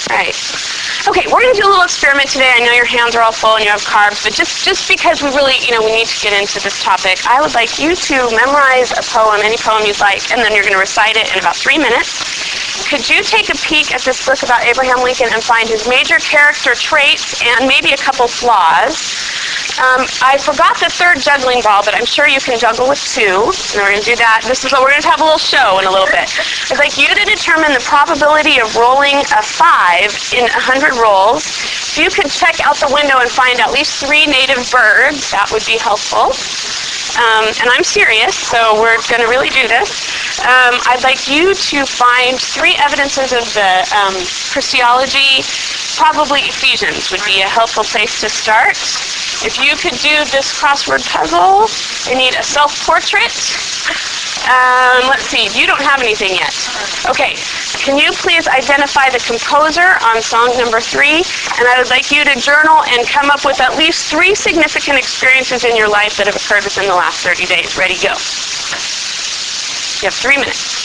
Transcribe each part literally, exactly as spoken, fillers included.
Right. Okay, we're going to do a little experiment today. I know your hands are all full and you have carbs, but just, just because we really, you know, we need to get into this topic, I would like you to memorize a poem, any poem you'd like, and then you're going to recite it in about three minutes. Could you take a peek at this book about Abraham Lincoln and find his major character traits and maybe a couple flaws? Um, I forgot the third juggling ball, but I'm sure you can juggle with two. And we're going to do that. This is what we're going to have a little show in a little bit. I'd like you to determine the probability of rolling a five in one hundred rolls. If you could check out the window and find at least three native birds, that would be helpful. Um, and I'm serious, so we're going to really do this. Um, I'd like you to find three evidences of the um, Christology. Probably Ephesians would be a helpful place to start. If you could do this crossword puzzle, I need a self-portrait. Um, let's see, you don't have anything yet. Okay, can you please identify the composer on song number three? And I would like you to journal and come up with at least three significant experiences in your life that have occurred within the last thirty days. Ready, go. You have three minutes.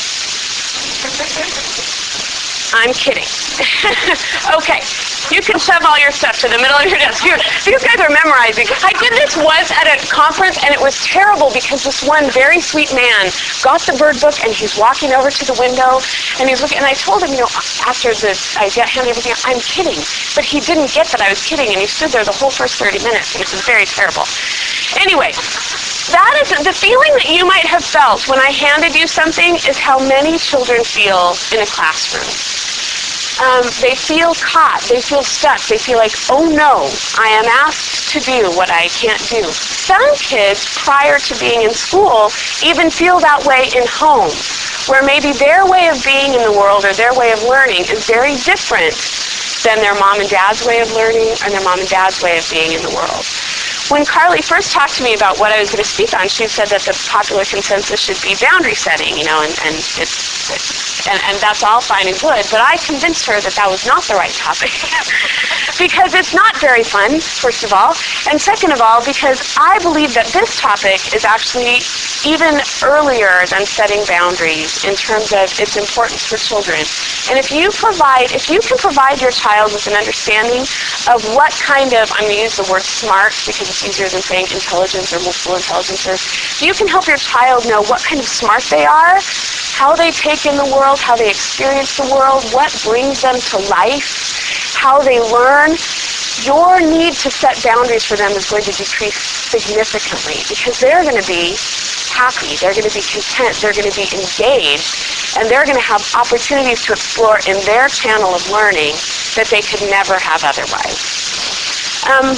I'm kidding. Okay, you can shove all your stuff to the middle of your desk. Here, these guys are memorizing. I did this once at a conference, and it was terrible because this one very sweet man got the bird book, and he's walking over to the window, and he's looking. And I told him, you know, after the I handed everything, I'm kidding, but he didn't get that I was kidding, and he stood there the whole first thirty minutes, and it was very terrible. Anyway. That is, the feeling that you might have felt when I handed you something is how many children feel in a classroom. Um, they feel caught. They feel stuck. They feel like, oh no, I am asked to do what I can't do. Some kids, prior to being in school, even feel that way in home, where maybe their way of being in the world or their way of learning is very different than their mom and dad's way of learning and their mom and dad's way of being in the world. When Carly first talked to me about what I was going to speak on, she said that the popular consensus should be boundary setting, you know, and, and it's, it's and, and that's all fine and good. But I convinced her that that was not the right topic because it's not very fun, first of all, and second of all, because I believe that this topic is actually even earlier than setting boundaries in terms of its importance for children. And if you provide, if you can provide your child with an understanding of what kind of, I'm going to use the word smart because it's easier than saying intelligence or multiple intelligences. You can help your child know what kind of smart they are, how they take in the world, how they experience the world, what brings them to life, how they learn. Your need to set boundaries for them is going to decrease significantly because they're going to be happy, they're going to be content, they're going to be engaged, and they're going to have opportunities to explore in their channel of learning that they could never have otherwise. Um,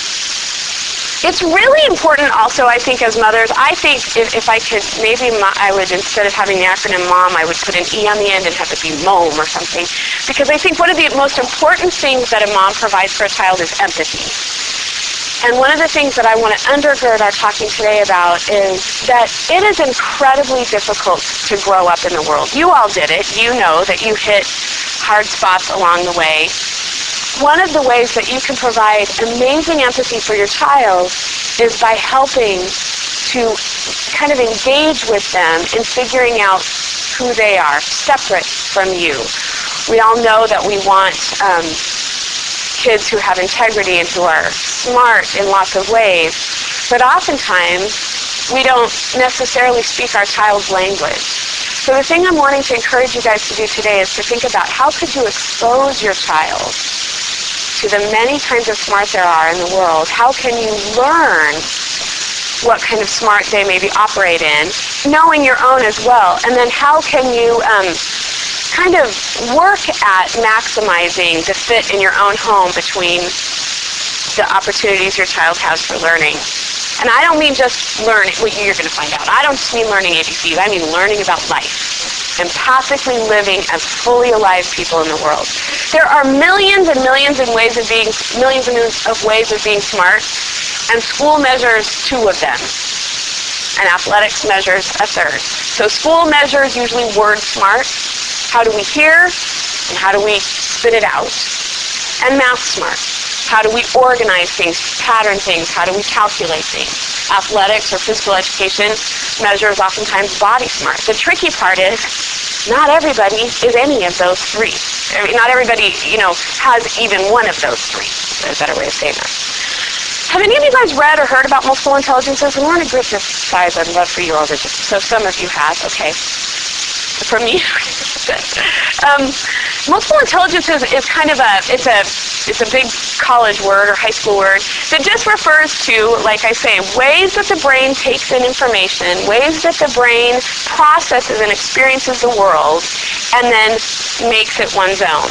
It's really important also, I think, as mothers, I think if, if I could, maybe I would, instead of having the acronym MOM, I would put an E on the end and have it be MOM or something. Because I think one of the most important things that a mom provides for a child is empathy. And one of the things that I want to undergird our talking today about is that it is incredibly difficult to grow up in the world. You all did it. You know that you hit hard spots along the way. One of the ways that you can provide amazing empathy for your child is by helping to kind of engage with them in figuring out who they are, separate from you. We all know that we want um, kids who have integrity and who are smart in lots of ways, but oftentimes we don't necessarily speak our child's language. So the thing I'm wanting to encourage you guys to do today is to think about how could you expose your child to the many kinds of smart there are in the world. How can you learn what kind of smart they maybe operate in, knowing your own as well? And then how can you um, kind of work at maximizing the fit in your own home between the opportunities your child has for learning? And I don't mean just learning, what you're going to find out. I don't just mean learning A B Cs. I mean learning about life. Empathically living as fully alive people in the world. There are millions and millions and ways of being millions and millions of ways of being smart, and school measures two of them, and athletics measures a third. So school measures usually word smart. How do we hear, and how do we spit it out? And math smart. How do we organize things, pattern things? How do we calculate things? Athletics or physical education measures oftentimes body smart. The tricky part is not everybody is any of those three. I mean, not everybody, you know, has even one of those three. There's a better way of saying that. Have any of you guys read or heard about multiple intelligences? We're in a group this size. I'd love for you all to just, so some of you have, okay. From me? um, multiple intelligences is kind of a, it's a, it's a big college word or high school word that just refers to, like I say, ways that the brain takes in information, ways that the brain processes and experiences the world, and then makes it one's own.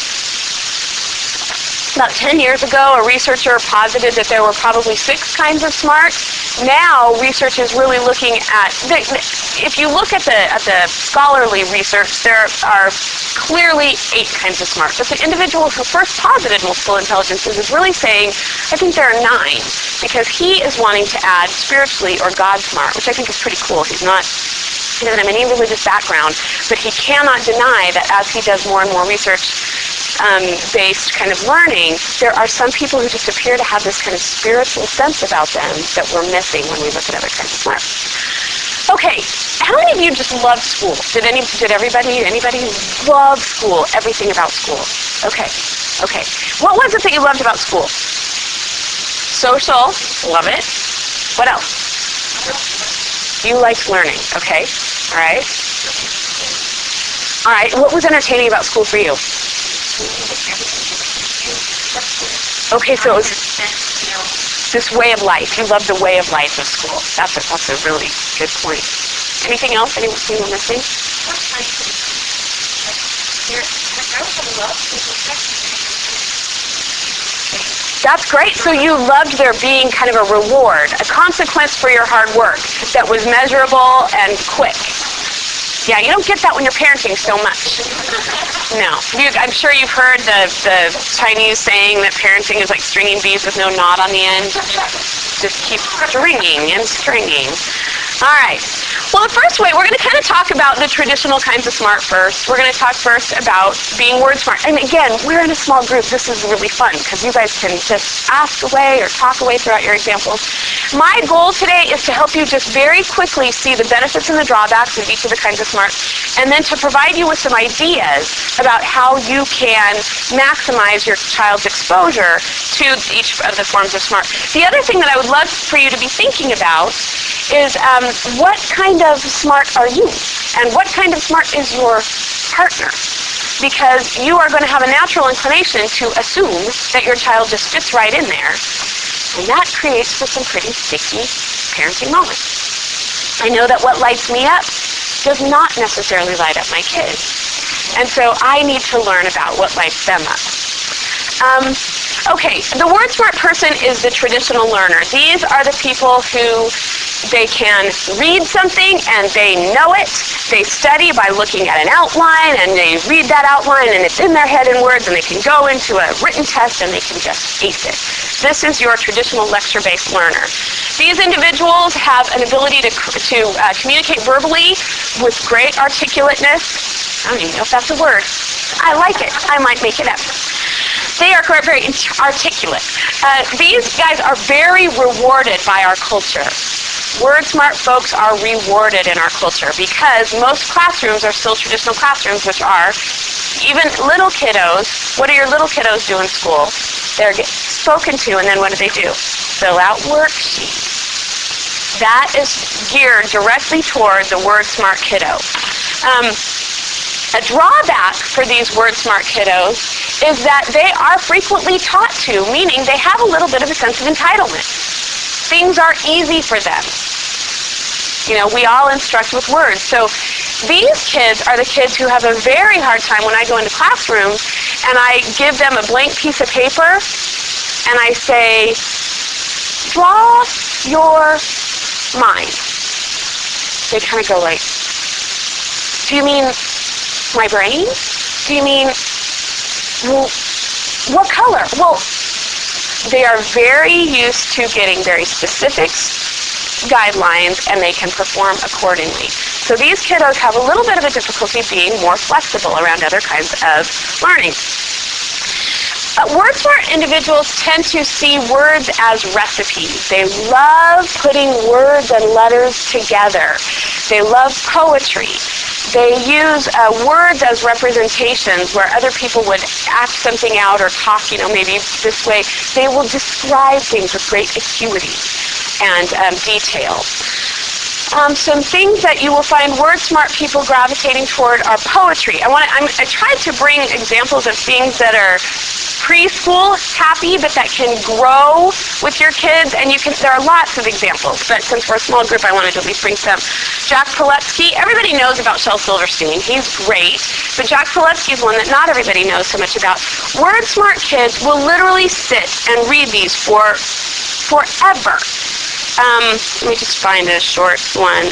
About ten years ago, a researcher posited that there were probably six kinds of smart. Now, research is really looking at, the, if you look at the, at the scholarly research, there are clearly eight kinds of smart. But the individual who first posited multiple intelligences is really saying, I think there are nine, because he is wanting to add spiritually or God smart, which I think is pretty cool. He's not, he doesn't have any religious background, but he cannot deny that as he does more and more research, Um, based kind of learning, there are some people who just appear to have this kind of spiritual sense about them that we're missing when we look at other kinds of smart. Okay, how many of you just love school? Did any? Did everybody? Anybody love school? Everything about school? Okay, okay. What was it that you loved about school? Social, love it. What else? You liked learning. Okay, all right. All right. What was entertaining about school for you? Okay, so it was this way of life. You love the way of life of school. That's a, that's a really good point. Anything else? Anything we're missing? That's great. So you loved there being kind of a reward, a consequence for your hard work that was measurable and quick. Yeah, you don't get that when you're parenting so much. No. You, I'm sure you've heard the, the Chinese saying that parenting is like stringing bees with no knot on the end. Just keep stringing and stringing. All right. Well, the first way, we're going to kind of talk about the traditional kinds of smart first. We're going to talk first about being word smart. And again, we're in a small group. This is really fun because you guys can just ask away or talk away throughout your examples. My goal today is to help you just very quickly see the benefits and the drawbacks of each of the kinds of smart, and then to provide you with some ideas about how you can maximize your child's exposure to each of the forms of smart. The other thing that I would love for you to be thinking about is um, what kind of smart are you? And what kind of smart is your partner? Because you are going to have a natural inclination to assume that your child just fits right in there. And that creates for some pretty sticky parenting moments. I know that what lights me up does not necessarily light up my kids. And so I need to learn about what lights them up. Um, okay, the word smart person is the traditional learner. These are the people who they can read something and they know it. They study by looking at an outline and they read that outline and it's in their head in words, and they can go into a written test and they can just ace it. This is your traditional lecture-based learner. These individuals have an ability to, to uh, communicate verbally with great articulateness. I don't even know if that's a word. I like it. I might make it up. They are very articulate. Uh, these guys are very rewarded by our culture. Word smart folks are rewarded in our culture because most classrooms are still traditional classrooms, which are even little kiddos. What do your little kiddos do in school? They're get spoken to, and then what do they do? Fill out worksheets. That is geared directly toward the word smart kiddo. Um, A drawback for these word smart kiddos is that they are frequently taught to, meaning they have a little bit of a sense of entitlement. Things are easy for them. You know, we all instruct with words. So these kids are the kids who have a very hard time when I go into classrooms and I give them a blank piece of paper and I say, draw your mind. They kind of go like, do you mean my brain? Do you mean, well, what color? Well, they are very used to getting very specific guidelines and they can perform accordingly. So these kiddos have a little bit of a difficulty being more flexible around other kinds of learning. Uh, word smart individuals tend to see words as recipes. They love putting words and letters together. They love poetry. They use uh, words as representations where other people would act something out or talk, you know, maybe this way. They will describe things with great acuity and um, detail. Um, some things that you will find word-smart people gravitating toward are poetry. I want to, I'm, I tried to bring examples of things that are preschool happy, but that can grow with your kids, and you can. There are lots of examples, but since we're a small group, I wanted to at least bring some. Jack Paletsky, everybody knows about Shel Silverstein. He's great, but Jack Paletsky is one that not everybody knows so much about. Word-smart kids will literally sit and read these for forever. Um, let me just find a short one.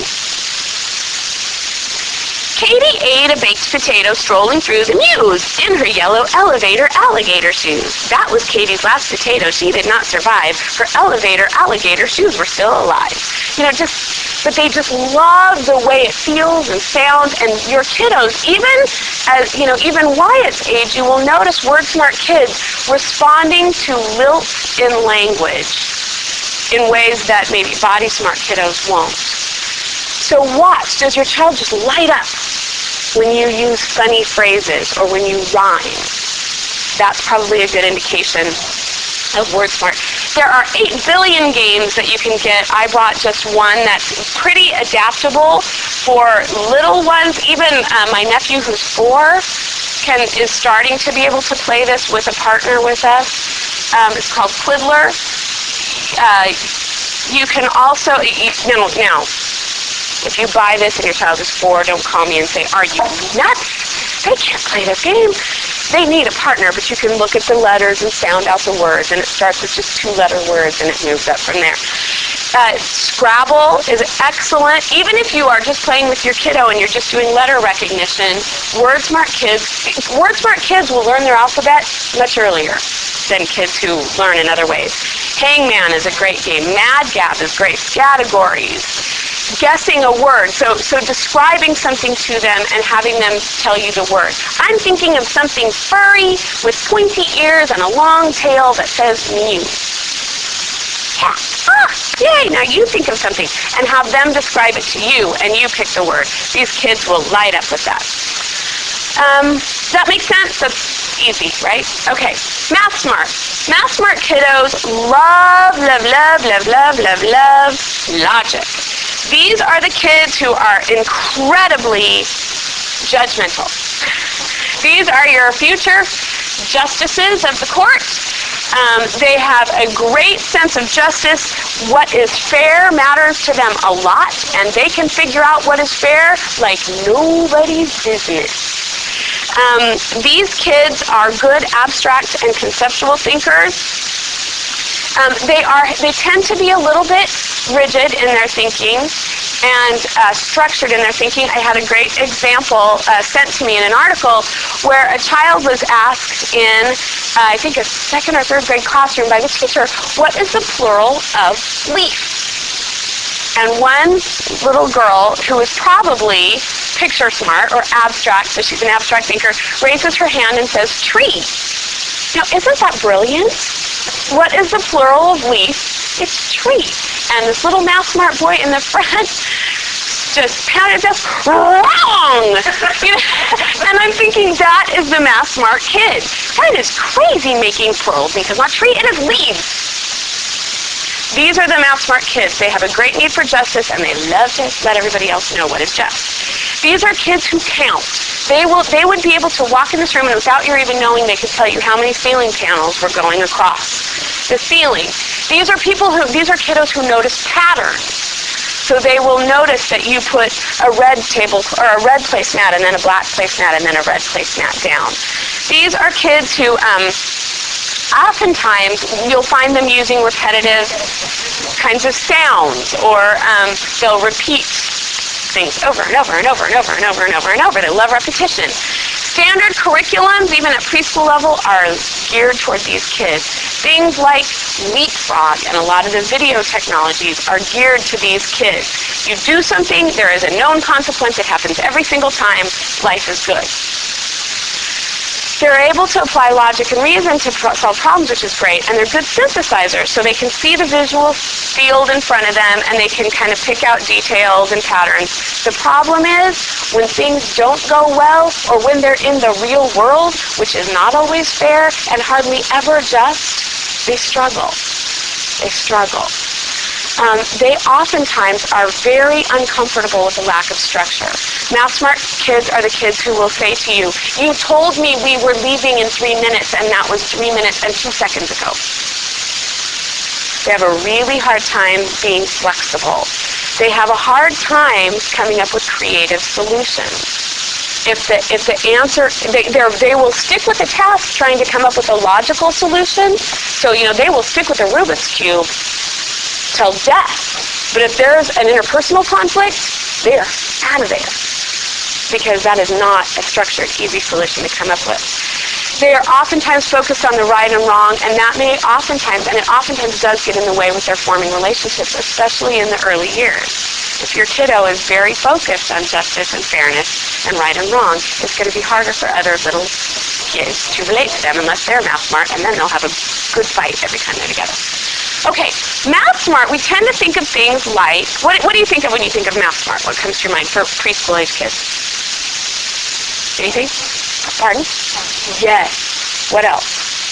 Katie ate a baked potato strolling through the mews in her yellow elevator alligator shoes. That was Katie's last potato. She did not survive. Her elevator alligator shoes were still alive. You know, just, but they just love the way it feels and sounds. And your kiddos, even as, you know, even Wyatt's age, you will notice word-smart kids responding to lilt in language in ways that maybe body-smart kiddos won't. So watch, does your child just light up when you use funny phrases or when you rhyme? That's probably a good indication of word-smart. There are eight billion games that you can get. I brought just one that's pretty adaptable for little ones. Even uh, my nephew, who's four, can is starting to be able to play this with a partner with us. Um, it's called Quiddler. Uh, you can also, you, no, now, if you buy this and your child is four, don't call me and say, are you nuts? They can't play this game. They need a partner, but you can look at the letters and sound out the words, and it starts with just two-letter words, and it moves up from there. Uh, Scrabble is excellent. Even if you are just playing with your kiddo and you're just doing letter recognition, word-smart kids, word-smart kids will learn their alphabet much earlier than kids who learn in other ways. Hangman is a great game. Mad Gab is great. Categories. Guessing a word, so so describing something to them and having them tell you the word. I'm thinking of something furry with pointy ears and a long tail that says mew. Cat. Ah, yay, now you think of something and have them describe it to you and you pick the word. These kids will light up with that. Um, does that make sense? That's easy, right? Okay, Math Smart. Math Smart kiddos love, love, love, love, love, love, love logic. These are the kids who are incredibly judgmental. These are your future justices of the court. Um, they have a great sense of justice. What is fair matters to them a lot, and they can figure out what is fair like nobody's business. Um, these kids are good abstract and conceptual thinkers. Um, they are. They tend to be a little bit rigid in their thinking and uh, structured in their thinking. I had a great example uh, sent to me in an article where a child was asked in, uh, I think, a second or third grade classroom by the teacher, what is the plural of leaf? And one little girl, who is probably picture smart or abstract, so she's an abstract thinker, raises her hand and says, tree. Now, isn't that brilliant? What is the plural of leaf? It's tree. And this little math smart boy in the front just pounded just wrong. You know? And I'm thinking, that is the math smart kid. That is crazy making plurals because not tree, it is leaves. These are the math smart kids. They have a great need for justice and they love to let everybody else know what is just. These are kids who count. They will. They would be able to walk in this room and without you even knowing, they could tell you how many ceiling panels were going across the ceiling. These are people who. These are kiddos who notice patterns. So they will notice that you put a red table or a red placemat and then a black placemat and then a red placemat down. These are kids who. Um, Oftentimes, you'll find them using repetitive kinds of sounds, or um, they'll repeat things over and over and over and over and over and over and over. They love repetition. Standard curriculums, even at preschool level, are geared toward these kids. Things like Leapfrog and a lot of the video technologies are geared to these kids. You do something, there is a known consequence. It happens every single time. Life is good. They're able to apply logic and reason to pro- solve problems, which is great, and they're good synthesizers, so they can see the visual field in front of them, and they can kind of pick out details and patterns. The problem is, when things don't go well, or when they're in the real world, which is not always fair and hardly ever just, they struggle. They struggle. Um, they oftentimes are very uncomfortable with a lack of structure. Math smart kids are the kids who will say to you, you told me we were leaving in three minutes and that was three minutes and two seconds ago. They have a really hard time being flexible. They have a hard time coming up with creative solutions. If the, if the answer, they, they will stick with the task trying to come up with a logical solution. So, you know, they will stick with the Rubik's Cube till death. But if there's an interpersonal conflict, they're out of there. Because that is not a structured, easy solution to come up with. They are oftentimes focused on the right and wrong, and that may oftentimes, and it oftentimes does get in the way with their forming relationships, especially in the early years. If your kiddo is very focused on justice and fairness and right and wrong, it's going to be harder for other little kids to relate to them unless they're math smart, and then they'll have a good fight every time they're together. Okay, math smart, we tend to think of things like, what, what do you think of when you think of math smart? What comes to your mind for preschool age kids? Anything? Pardon? Yes. What else?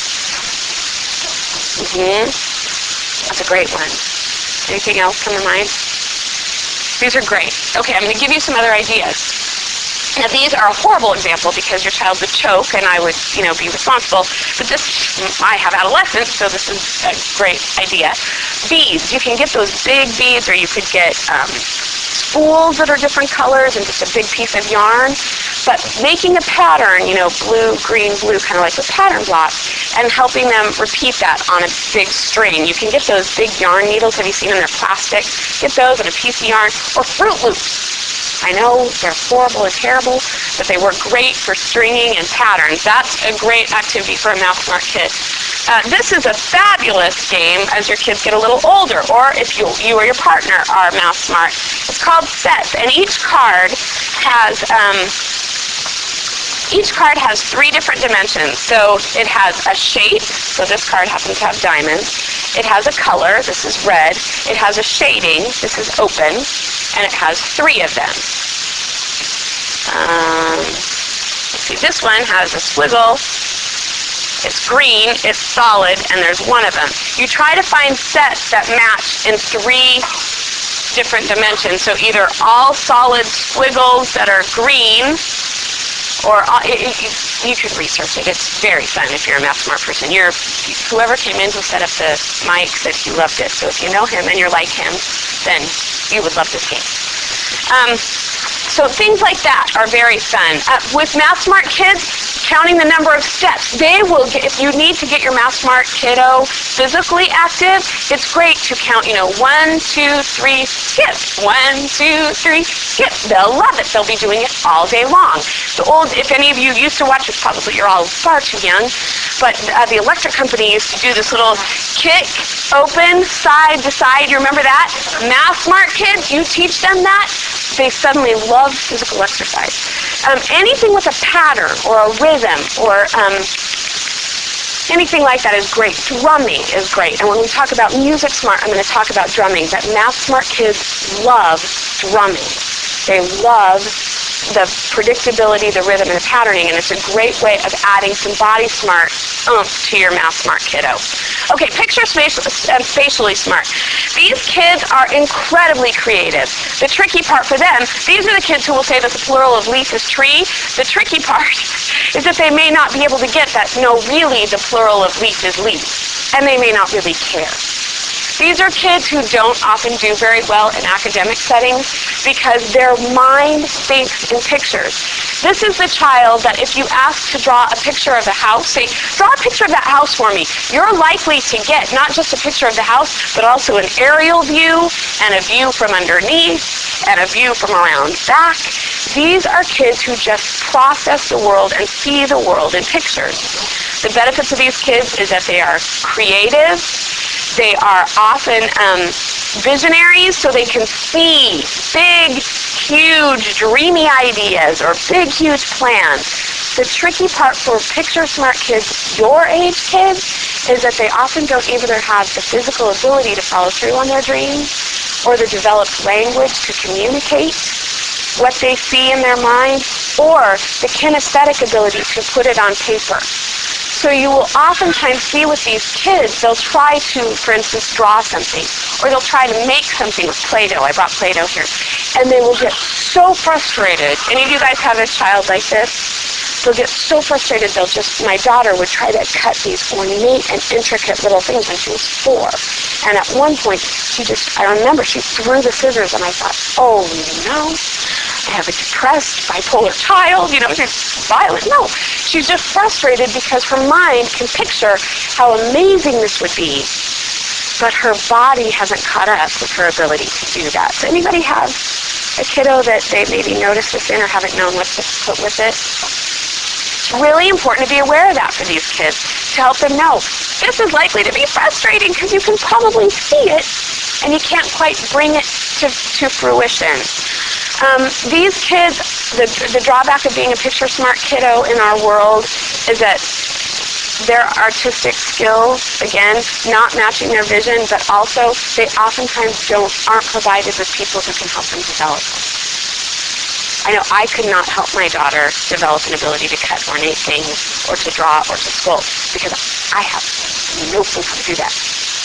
Mm-hmm. That's a great one. Anything else come to mind? These are great. Okay, I'm going to give you some other ideas. Now, these are a horrible example because your child would choke and I would, you know, be responsible. But this, I have adolescents, so this is a great idea. Beads. You can get those big beads, or you could get um, spools that are different colors and just a big piece of yarn. But making a pattern, you know, blue, green, blue, kind of like with pattern blocks, and helping them repeat that on a big string. You can get those big yarn needles. Have you seen them? They're plastic. Get those and a piece of yarn, or Fruit Loops. I know they're horrible and terrible, but they work great for stringing and patterns. That's a great activity for a math smart kid. Uh, this is a fabulous game as your kids get a little older, or if you, you or your partner are math smart. It's called Sets, and each card has um, each card has three different dimensions. So it has a shape, so this card happens to have diamonds. It has a color, this is red. It has a shading, this is open, and it has three of them. Um, let's see, this one has a squiggle. It's green, it's solid, and there's one of them. You try to find sets that match in three different dimensions. So either all solid squiggles that are green, or all, it, it, you could research it. It's very fun if you're a math smart person. You're, whoever came in to set up the mic said he loved it. So if you know him and you're like him, then you would love this game. Um, so things like that are very fun. Uh, with math smart kids, counting the number of steps, they will get, if you need to get your math smart kiddo physically active, it's great to count, you know, one, two, three, skip. One, two, three, skip. They'll love it. They'll be doing it all day long. The old, if any of you used to watch this, probably you're all far too young, but uh, the electric company used to do this little kick, open, side to side. You remember that? Math smart kids, you teach them that, they suddenly love physical exercise. Um, anything with a pattern or a rhythm or um, anything like that is great. Drumming is great. And when we talk about music smart, I'm going to talk about drumming. That math smart kids love drumming. They love the predictability, the rhythm, and the patterning, and it's a great way of adding some body smart oomph to your math smart kiddo. Okay, picture spatial, uh, spatially smart. These kids are incredibly creative. The tricky part for them, these are the kids who will say that the plural of leaf is tree. The tricky part is that they may not be able to get that, no, really the plural of leaf is leaf, and they may not really care. These are kids who don't often do very well in academic settings because their mind thinks in pictures. This is the child that if you ask to draw a picture of a house, say, draw a picture of that house for me, you're likely to get not just a picture of the house, but also an aerial view and a view from underneath and a view from around back. These are kids who just process the world and see the world in pictures. The benefits of these kids is that they are creative. They are often um, visionaries, so they can see big, huge, dreamy ideas or big, huge plans. The tricky part for picture smart kids, your age kids, is that they often don't either have the physical ability to follow through on their dreams or the developed language to communicate what they see in their mind, or the kinesthetic ability to put it on paper. So you will oftentimes see with these kids, they'll try to, for instance, draw something, or they'll try to make something with Play-Doh. I brought Play-Doh here. And they will get so frustrated. Any of you guys have a child like this? They'll get so frustrated, they'll just, my daughter would try to cut these ornate and intricate little things when she was four. And at one point, she just, I remember she threw the scissors, and I thought, oh no, I have a depressed, bipolar child, you know, she's violent. No, she's just frustrated because her mind can picture how amazing this would be, but her body hasn't caught up with her ability to do that. Does anybody have a kiddo that they maybe noticed this in or haven't known what to put with it? It's really important to be aware of that for these kids, to help them know this is likely to be frustrating because you can probably see it and you can't quite bring it to, to fruition. Um, these kids, the, the drawback of being a picture smart kiddo in our world is that their artistic skills, again, not matching their vision, but also they oftentimes don't aren't provided with people who can help them develop. I know I could not help my daughter develop an ability to cut ornate things or to draw or to sculpt because I have no clue how to do that.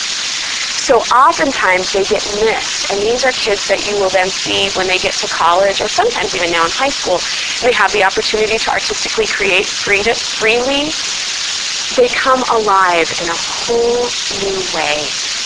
So oftentimes they get missed, and these are kids that you will then see when they get to college, or sometimes even now in high school, and they have the opportunity to artistically create free- freely. They come alive in a whole new way.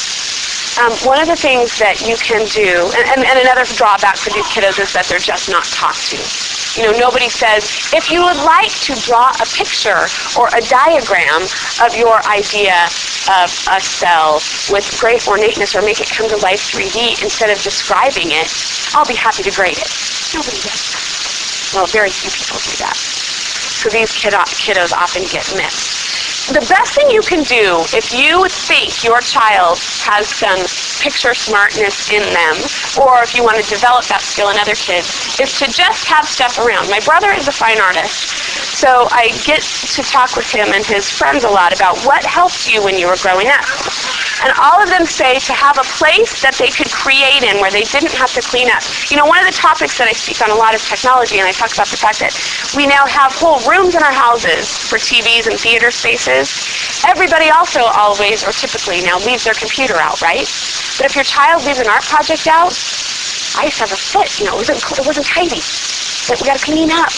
Um, one of the things that you can do, and, and, and another drawback for these kiddos is that they're just not taught to. You know, nobody says, if you would like to draw a picture or a diagram of your idea of a cell with great ornateness or make it come to life three D instead of describing it, I'll be happy to grade it. Nobody does that. Well, very few people do that. So these kiddo- kiddos often get missed. The best thing you can do if you think your child has some picture smartness in them, or if you want to develop that skill in other kids, is to just have stuff around. My brother is a fine artist, so I get to talk with him and his friends a lot about what helped you when you were growing up. And all of them say to have a place that they could create in where they didn't have to clean up. You know, one of the topics that I speak on a lot is technology, and I talk about the fact that we now have whole rooms in our houses for T Vs and theater spaces. Everybody also always, or typically now, leaves their computer out, right? But if your child leaves an art project out, I used to have a fit, you know, it wasn't, it wasn't tidy. But we got to clean up.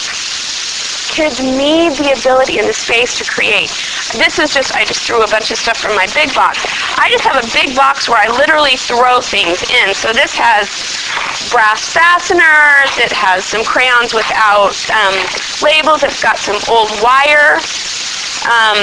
Kids need the ability and the space to create. This is just, I just threw a bunch of stuff from my big box. I just have a big box where I literally throw things in. So this has brass fasteners, it has some crayons without um, labels, it's got some old wire, um,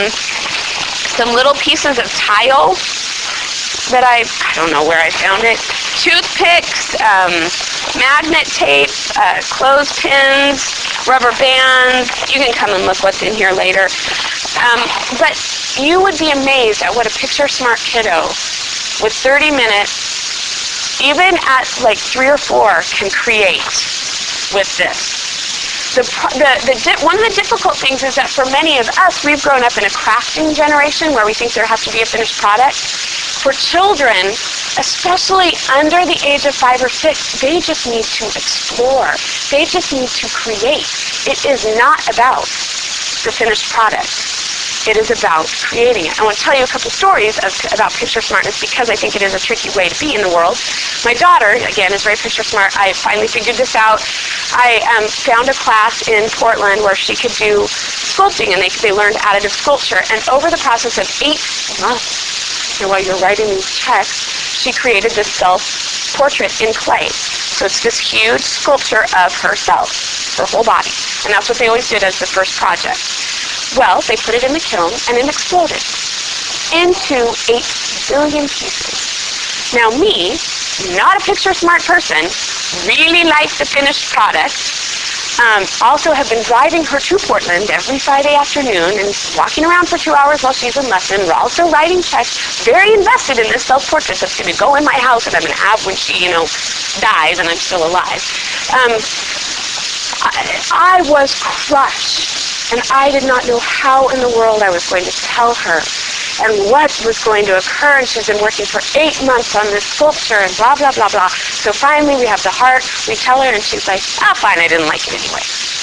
some little pieces of tile that I, I don't know where I found it, toothpicks, um, magnet tape, uh, clothespins, rubber bands. You can come and look what's in here later. Um, but you would be amazed at what a picture smart kiddo with thirty minutes, even at like three or four, can create with this. The, the, the di- one of the difficult things is that for many of us, we've grown up in a crafting generation where we think there has to be a finished product. For children, especially under the age of five or six, they just need to explore. They just need to create. It is not about the finished product. It is about creating it. I want to tell you a couple stories of, about picture smartness because I think it is a tricky way to be in the world. My daughter, again, is very picture smart. I finally figured this out. I um, found a class in Portland where she could do sculpting, and they, they learned additive sculpture. And over the process of eight months, you know, while you're writing these texts, she created this self-portrait in clay. So it's this huge sculpture of herself, her whole body. And that's what they always did as the first project. Well, they put it in the kiln, and it exploded into eight billion pieces. Now me, not a picture smart person, really like the finished product. Um, also have been driving her to Portland every Friday afternoon and walking around for two hours while she's in lesson. We're also writing checks, very invested in this self-portrait that's going to go in my house that I'm going to have when she, you know, dies and I'm still alive. Um, I, I was crushed And I did not know how in the world I was going to tell her and what was going to occur. And she's been working for eight months on this sculpture and blah, blah, blah, blah. So finally we have the heart. We tell her and she's like, ah, fine, I didn't like it anyway.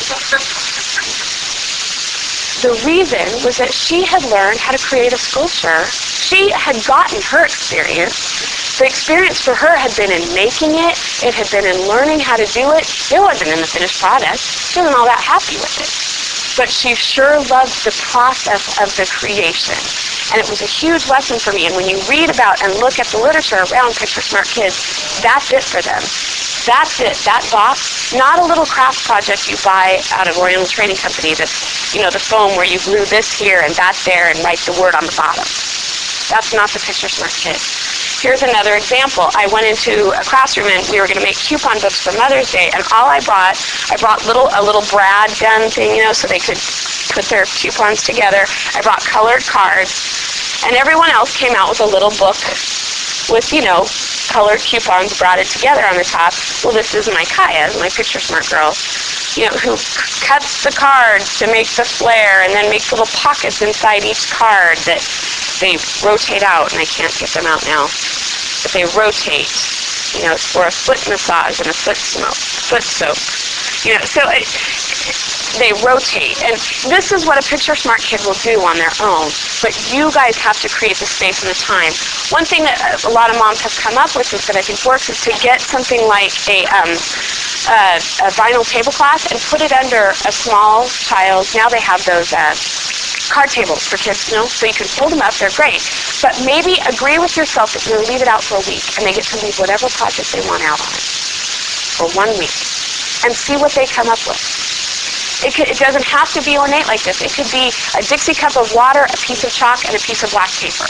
The reason was that she had learned how to create a sculpture. She had gotten her experience. The experience for her had been in making it. It had been in learning how to do it. It wasn't in the finished product. She wasn't all that happy with it. But she sure loved the process of the creation. And it was a huge lesson for me. And when you read about and look at the literature around Picture Smart Kids, that's it for them. That's it. That box, not a little craft project you buy out of Oriental Training Company that's, you know, the foam where you glue this here and that there and write the word on the bottom. That's not the Picture Smart Kid. Here's another example. I went into a classroom and we were going to make coupon books for Mother's Day, and all I brought, I brought little a little brad gun thing, you know, so they could put their coupons together. I brought colored cards, and everyone else came out with a little book with, you know, colored coupons braided together on the top. Well, this is my Kaya, my Picture Smart girl, you know, who cuts the cards to make the flare and then makes little pockets inside each card that they rotate out, and I can't get them out now, but they rotate. You know, it's for a foot massage and a foot smoke, foot soap. You know, so it, they rotate. And this is what a Picture Smart Kid will do on their own, but you guys have to create the space and the time. One thing that a lot of moms have come up with that I think works is to get something like a, um, a, a vinyl tablecloth and put it under a small child. Now they have those uh, card tables for kids, you know, so you can fold them up. They're great. But maybe agree with yourself that you're going to leave it out for a week, and they get to leave whatever project they want out on it for one week and see what they come up with. It, could, it doesn't have to be ornate like this. It could be a Dixie cup of water, a piece of chalk, and a piece of black paper.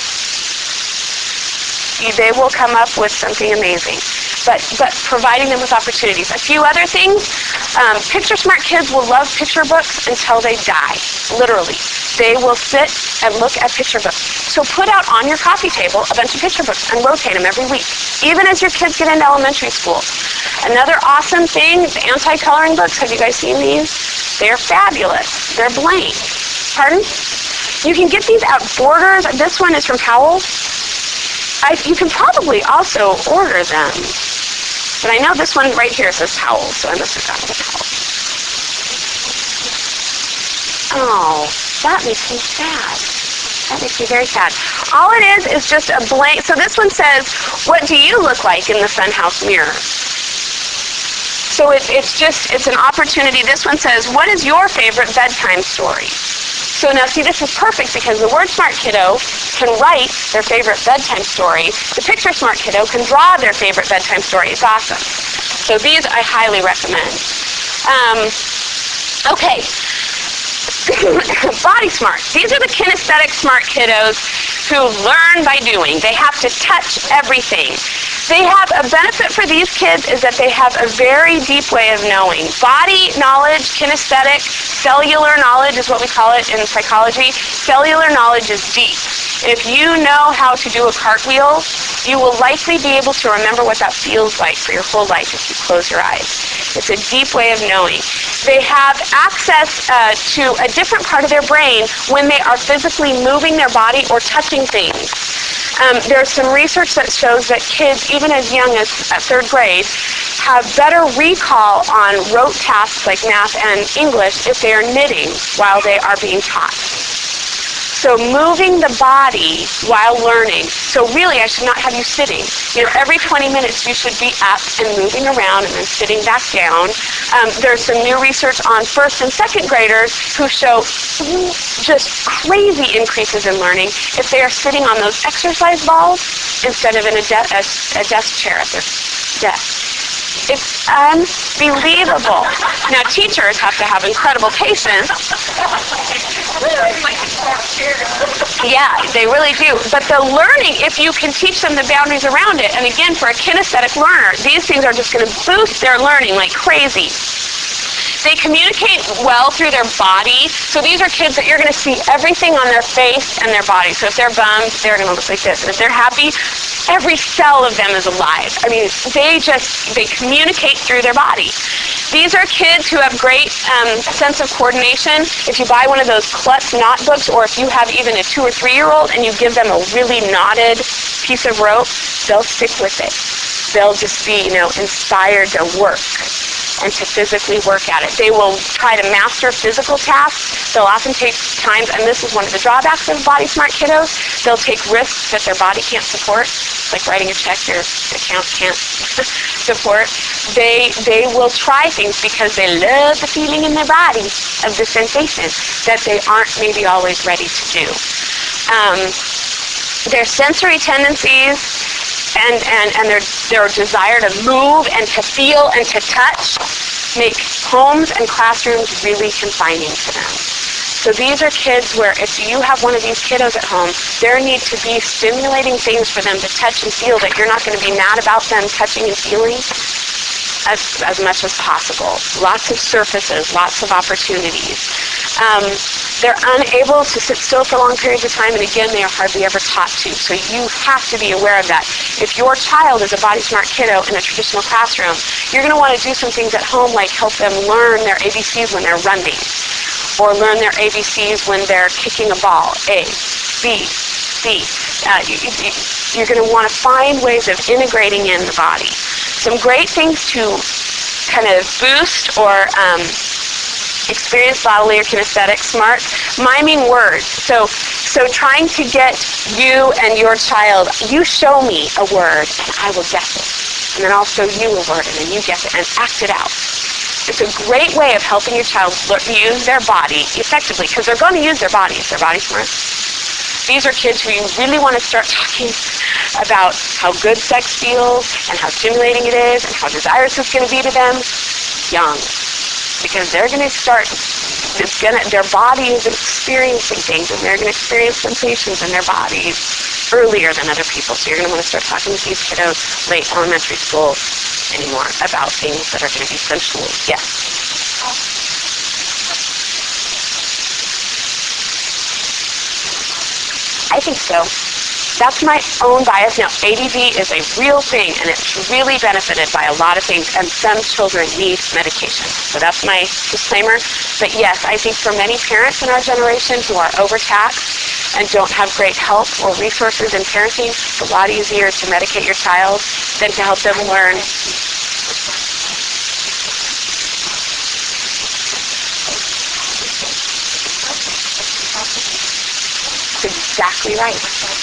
You, they will come up with something amazing. But, but providing them with opportunities. A few other things. Um, Picture Smart Kids will love picture books until they die, literally. They will sit and look at picture books. So put out on your coffee table a bunch of picture books and rotate them every week, even as your kids get into elementary school. Another awesome thing, the anti-coloring books. Have you guys seen these? They're fabulous. They're blank. Pardon? You can get these at Borders. This one is from Powell. I, you can probably also order them. But I know this one right here says Powell, so I must have gotten the Powell. Oh, that makes me sad. That makes me very sad. All it is is just a blank. So this one says, what do you look like in the funhouse mirror? So it, it's just, it's an opportunity. This one says, what is your favorite bedtime story? So now see, this is perfect because the Word Smart Kiddo can write their favorite bedtime story. The Picture Smart Kiddo can draw their favorite bedtime story. It's awesome. So these I highly recommend. Um, okay. Body Smart. These are the kinesthetic smart kiddos who learn by doing. They have to touch everything. They have a benefit for these kids is that they have a very deep way of knowing. Body knowledge, kinesthetic, cellular knowledge is what we call it in psychology. Cellular knowledge is deep. If you know how to do a cartwheel, you will likely be able to remember what that feels like for your whole life if you close your eyes. It's a deep way of knowing. They have access uh, to a different part of their brain when they are physically moving their body or touching things. Um, there's some research that shows that kids, even as young as uh, third grade, have better recall on rote tasks like math and English if they are knitting while they are being taught. So moving the body while learning. So really, I should not have you sitting. You know, every twenty minutes you should be up and moving around and then sitting back down. Um, there's some new research on first and second graders who show just crazy increases in learning if they are sitting on those exercise balls instead of in a, de- a, a desk chair at their desk. It's unbelievable. Now, teachers have to have incredible patience. Yeah, they really do. But the learning, if you can teach them the boundaries around it, and again, for a kinesthetic learner, these things are just going to boost their learning like crazy. They communicate well through their body. So these are kids that you're going to see everything on their face and their body. So if they're bummed, they're going to look like this. And if they're happy, every cell of them is alive. I mean, they just, they communicate through their body. These are kids who have great um, sense of coordination. If you buy one of those Klutz knot books, or if you have even a two or three-year-old and you give them a really knotted piece of rope, they'll stick with it. They'll just be, you know, inspired to work and to physically work at it. They will try to master physical tasks. They'll often take times, and this is one of the drawbacks of body smart kiddos, they'll take risks that their body can't support, like writing a check your account can't support. They they will try things because they love the feeling in their body of the sensation that they aren't maybe always ready to do. Um, their sensory tendencies and, and, and their, their desire to move and to feel and to touch make homes and classrooms really confining to them. So these are kids where if you have one of these kiddos at home, there need to be stimulating things for them to touch and feel that you're not going to be mad about them touching and feeling as, as much as possible. Lots of surfaces, lots of opportunities. Um, they're unable to sit still for long periods of time, and again, they are hardly ever taught to. So you have to be aware of that. If your child is a body smart kiddo in a traditional classroom, you're going to want to do some things at home like help them learn their A B Cs when they're running, or learn their A B Cs when they're kicking a ball. A, B, C. Uh, you, you, you're going to want to find ways of integrating in the body. Some great things to kind of boost or um, experience bodily or kinesthetic smarts, miming words. So, so trying to get you and your child, you show me a word and I will guess it. And then I'll show you a word and then you guess it and act it out. It's a great way of helping your child use their body effectively because they're going to use their body if they're body smart. These are kids who you really want to start talking about how good sex feels and how stimulating it is and how desirous it's going to be to them young. Because they're going to start, it's gonna, their body is experiencing things and they're going to experience sensations in their bodies earlier than other people. So you're going to want to start talking to these kiddos late elementary school anymore about things that are going to be sensual. Yes? I think so. That's my own bias. Now, A D D is a real thing, and it's really benefited by a lot of things, and some children need medication. So that's my disclaimer. But yes, I think for many parents in our generation who are overtaxed and don't have great help or resources in parenting, it's a lot easier to medicate your child than to help them learn. Exactly right.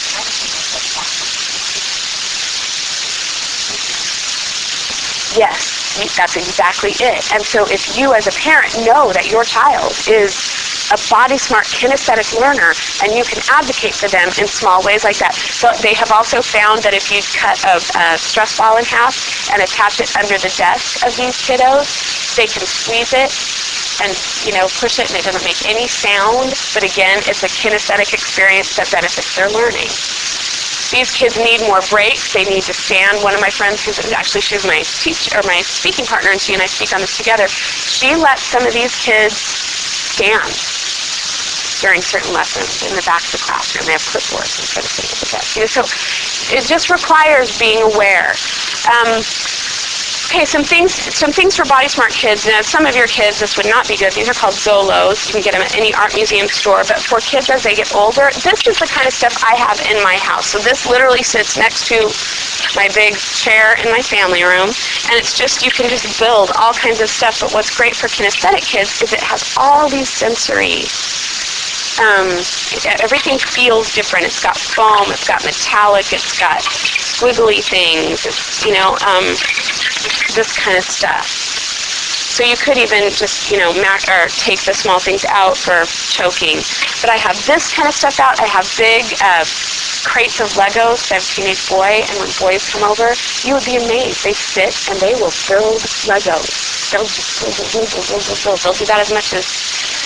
Yes, that's exactly it. And so if you as a parent know that your child is a body smart kinesthetic learner and you can advocate for them in small ways like that. So they have also found that if you cut a, a stress ball in half and attach it under the desk of these kiddos, they can squeeze it and, you know, push it and it doesn't make any sound. But again, it's a kinesthetic experience that benefits their learning. These kids need more breaks. They need to stand. One of my friends, who's actually she's my teacher or my speaking partner, and she and I speak on this together. She lets some of these kids stand during certain lessons in the back of the classroom. They have clipboards instead of sitting at the desk. You know, so it just requires being aware. Um, Okay, some things some things for body smart kids. Now, some of your kids, this would not be good. These are called Zolos. You can get them at any art museum store. But for kids as they get older, this is the kind of stuff I have in my house. So this literally sits next to my big chair in my family room. And it's just, you can just build all kinds of stuff. But what's great for kinesthetic kids is it has all these sensory Um, everything feels different. It's got foam, it's got metallic, it's got squiggly things, it's, you know, um, this kind of stuff. So you could even just, you know, mac or take the small things out for choking. But I have this kind of stuff out. I have big uh, crates of Legos. I have a teenage boy, and when boys come over, you would be amazed. They sit and they will build Legos. They'll just build, build, build, build, build, build. They'll do that as much as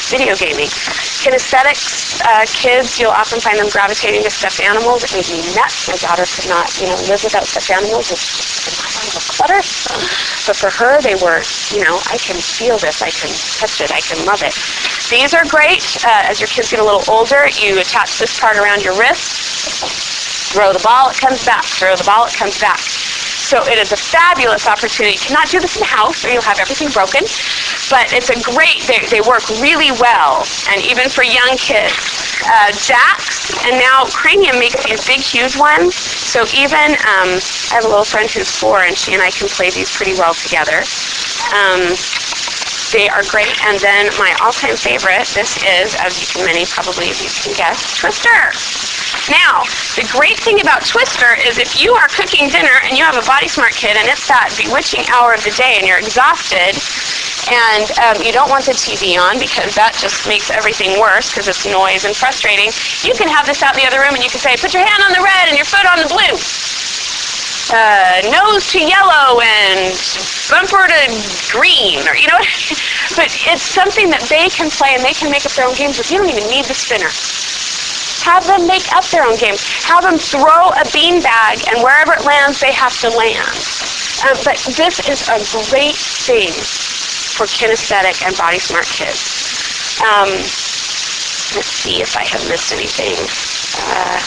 video gaming. Kinesthetic uh, kids, you'll often find them gravitating to stuffed animals. It made me nuts. My daughter could not, you know, live without stuffed animals. It's just a pile of clutter. But for her, they were, you know, I can feel this. I can touch it. I can love it. These are great. Uh, as your kids get a little older, you attach this part around your wrist, throw the ball, it comes back. Throw the ball, it comes back. So it is a fabulous opportunity. You cannot do this in the house or you'll have everything broken. But it's a great, they, they work really well. And even for young kids. Uh, Jax and now Cranium makes these big, huge ones. So even, um, I have a little friend who's four and she and I can play these pretty well together. Um, They are great. And then my all-time favorite, this is, as you can, many probably of you can guess, Twister. Now, the great thing about Twister is if you are cooking dinner and you have a Body Smart kid and it's that bewitching hour of the day and you're exhausted and um, you don't want the T V on because that just makes everything worse because it's noise and frustrating, you can have this out in the other room and you can say, put your hand on the red and your foot on the blue. Uh, nose to yellow and bumper to green, or you know, but it's something that they can play and they can make up their own games with. You don't even need the spinner. Have them make up their own games. Have them throw a bean bag and wherever it lands, they have to land. Um, but this is a great thing for kinesthetic and Body Smart kids. Um, let's see if I have missed anything. Uh,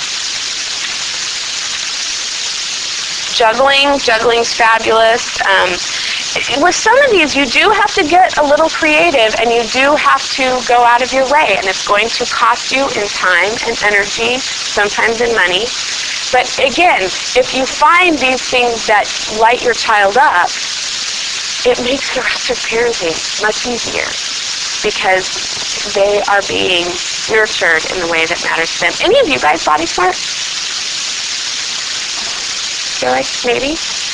Juggling, juggling's fabulous. Um, with some of these, you do have to get a little creative and you do have to go out of your way, and it's going to cost you in time and energy, sometimes in money. But again, if you find these things that light your child up, it makes the rest of parenting much easier because they are being nurtured in the way that matters to them. Any of you guys Body Smart? Feel like maybe?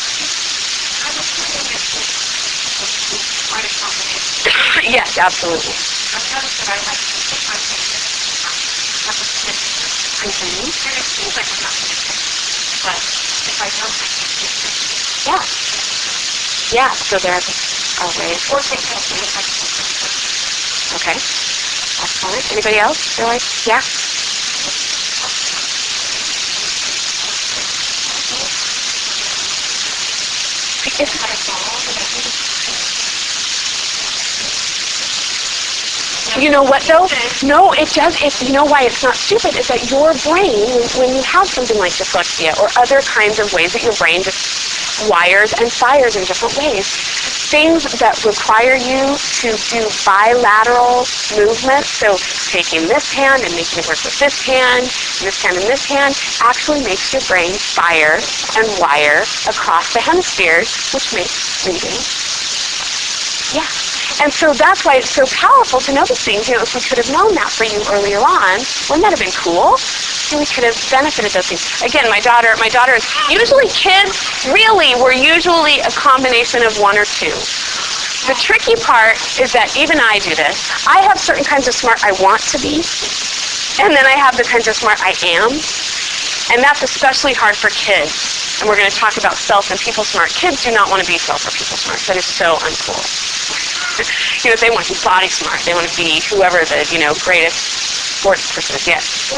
Yes, absolutely. Yeah. Yeah, so there are ways. Okay. Excellent. Anybody else feel like, yeah? You know what though? No, it does. It's, you know why it's not stupid? Is that your brain, when you have something like dyslexia or other kinds of ways that your brain just wires and fires in different ways, things that require you to do bilateral movements, so taking this hand and making it work with this hand, and this hand and this hand, actually makes your brain fire and wire across the hemispheres, which makes reading. Yeah. And so that's why it's so powerful to know these things. You know, if we could have known that for you earlier on, wouldn't that have been cool? And we could have benefited those things. Again, my daughter, my daughter is usually kids, really, were usually a combination of one or two. The tricky part is that even I do this. I have certain kinds of smart I want to be, and then I have the kinds of smart I am. And that's especially hard for kids. And we're going to talk about self and people smart. Kids do not want to be self or people smart. That is so uncool. You know, they want to be body smart. They want to be whoever the, you know, greatest sports person is. Yes.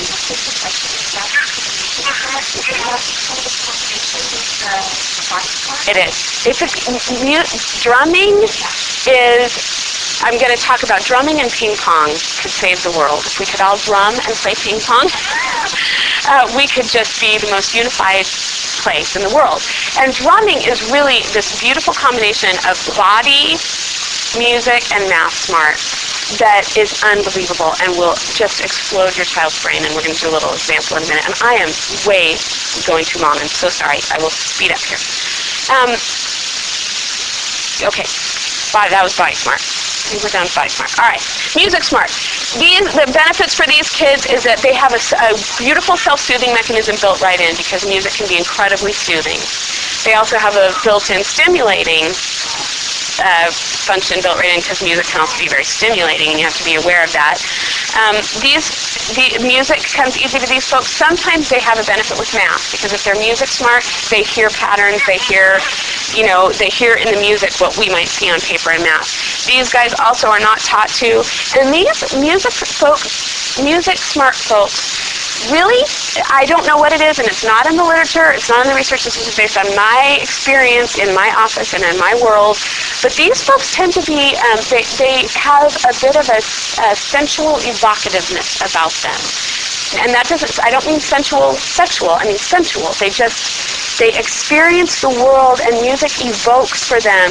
It is. It's a, drumming is, I'm going to talk about drumming and ping pong could save the world. If we could all drum and play ping pong, uh, we could just be the most unified place in the world. And drumming is really this beautiful combination of body, music, and math smart that is unbelievable and will just explode your child's brain. And we're going to do a little example in a minute. And I am way going too long. I'm so sorry. I will speed up here. Um, okay. That was Body Smart. We're done with Body Smart. All right. Music Smart. These, the benefits for these kids is that they have a, a beautiful self-soothing mechanism built right in because music can be incredibly soothing. They also have a built-in stimulating uh, function built right in, because music can also be very stimulating, and you have to be aware of that. Um, these, the music comes easy to these folks. Sometimes they have a benefit with math, because if they're music smart, they hear patterns, they hear, you know, they hear in the music what we might see on paper in math. These guys also are not taught to, and these music folks, music smart folks, really, I don't know what it is, and it's not in the literature, it's not in the research, this is based on my experience in my office and in my world, but these folks tend to be, um, they, they have a bit of a, a sensual evocativeness about them. And that doesn't, I don't mean sensual, sexual, I mean sensual. They just, they experience the world, and music evokes for them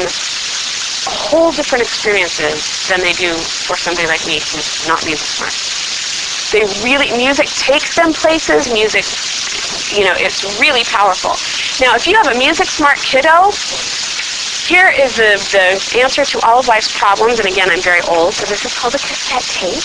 whole different experiences than they do for somebody like me who's not music smart. They really, music takes them places, music, you know, it's really powerful. Now, if you have a music smart kiddo, here is the, the answer to all of life's problems, and again, I'm very old, so this is called a cassette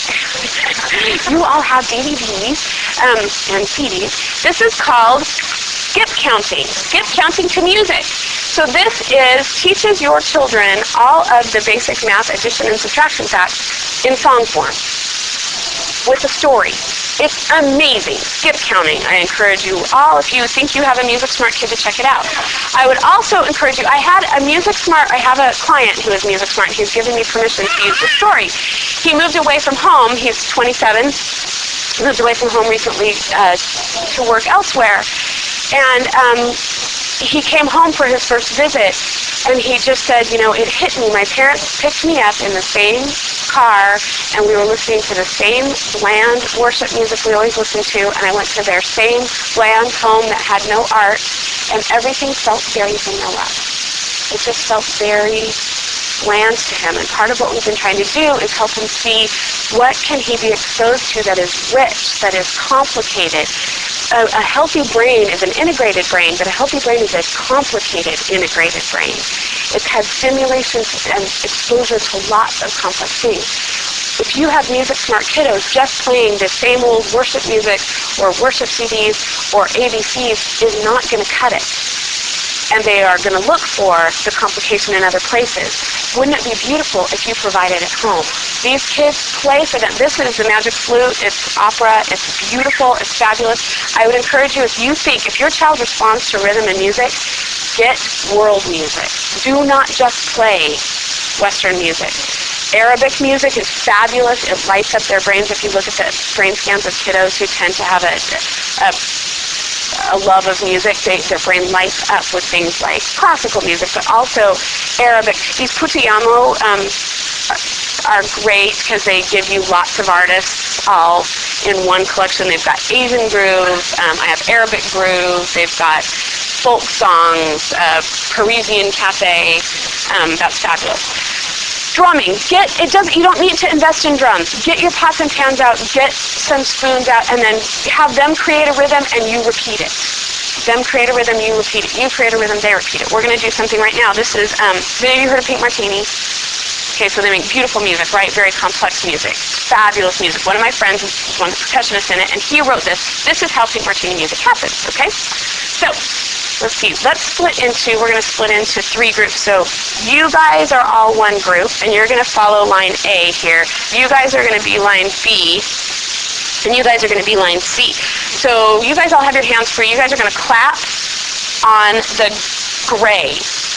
tape. You all have D V Ds um, and C Ds. This is called skip counting, skip counting to music. So this is, teaches your children all of the basic math, addition, and subtraction facts in song form, with a story. It's amazing. Skip counting. I encourage you all, if you think you have a music smart kid, to check it out. I would also encourage you, I had a music smart, I have a client who is music smart, and he's given me permission to use the story. He moved away from home, he's twenty-seven, moved away from home recently uh, to work elsewhere, and um, he came home for his first visit, and he just said, you know, it hit me. My parents picked me up in the same car, and we were listening to the same bland worship music we always listened to, and I went to their same bland home that had no art, and everything felt very vanilla. It just felt very bland to him, and part of what we've been trying to do is help him see what can he be exposed to that is rich, that is complicated. A, a healthy brain is an integrated brain, but a healthy brain is a complicated, integrated brain. It's had stimulation and exposure to lots of complex things. If you have music smart kiddos, just playing the same old worship music or worship C Ds or A B Cs is not going to cut it. And they are going to look for the complication in other places. Wouldn't it be beautiful if you provided it at home? These kids play for them. This is the Magic Flute. It's opera. It's beautiful. It's fabulous. I would encourage you, if you think, if your child responds to rhythm and music, get world music. Do not just play Western music. Arabic music is fabulous. It lights up their brains. If you look at the brain scans of kiddos who tend to have a, a a love of music, they, their brain lights up with things like classical music, but also Arabic. These Putuyamo um, are great because they give you lots of artists all in one collection. They've got Asian groove, um, I have Arabic groove, they've got folk songs, uh, Parisian cafe, um, that's fabulous. Drumming. Get it does. You don't need to invest in drums. Get your pots and pans out. Get some spoons out, and then have them create a rhythm, and you repeat it. Them create a rhythm, you repeat it. You create a rhythm, they repeat it. We're going to do something right now. This is. Um, have you heard of Pink Martini? Okay, so they make beautiful music, right? Very complex music, fabulous music. One of my friends is one of the percussionists in it, and he wrote this. This is how Pink Martini music happens. Okay, so. Let's see, let's split into, we're going to split into three groups. So you guys are all one group, and you're going to follow line A here. You guys are going to be line B, and you guys are going to be line C. So you guys all have your hands free. You guys are going to clap on the gray.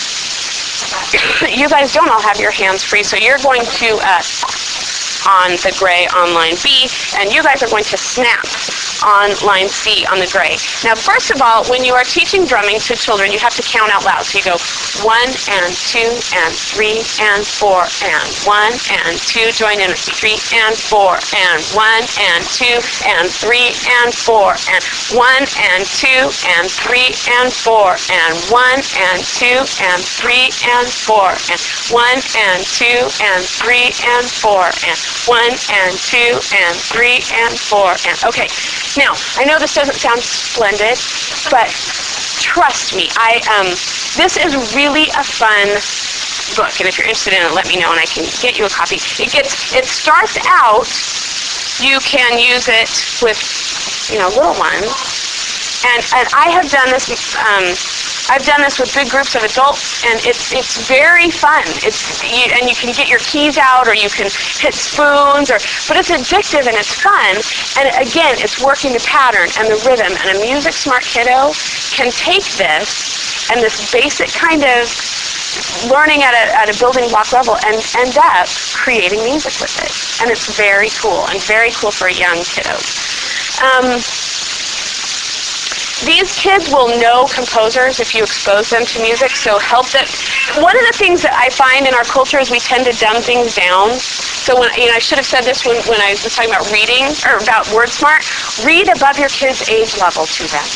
You guys don't all have your hands free, so you're going to uh, on the gray on line B, and you guys are going to snap on line C on the gray. Now, first of all, when you are teaching drumming to children, you have to count out loud. So you go one and two and three and four and one and two. Join in with three and four and one and two and three and four and one and two and three and four and one and two and three and four and one and two and three and four and one and two and three and four and okay. Now, I know this doesn't sound splendid, but trust me, I um, this is really a fun book, and if you're interested in it, let me know, and I can get you a copy. It gets, it starts out, you can use it with, you know, little ones, and and I have done this um, I've done this with big groups of adults, and it's it's very fun. It's you, and you can get your keys out, or you can hit spoons, or but it's addictive and it's fun. And again, it's working the pattern and the rhythm. And a music smart kiddo can take this and this basic kind of learning at a, at a building block level and end up creating music with it. And it's very cool, and very cool for young kiddos. Um, these kids will know composers if you expose them to music, so help them. One of the things that I find in our culture is we tend to dumb things down. So when, you know, I should have said this when, when I was talking about reading, or about WordSmart. Read above your kids' age level to them.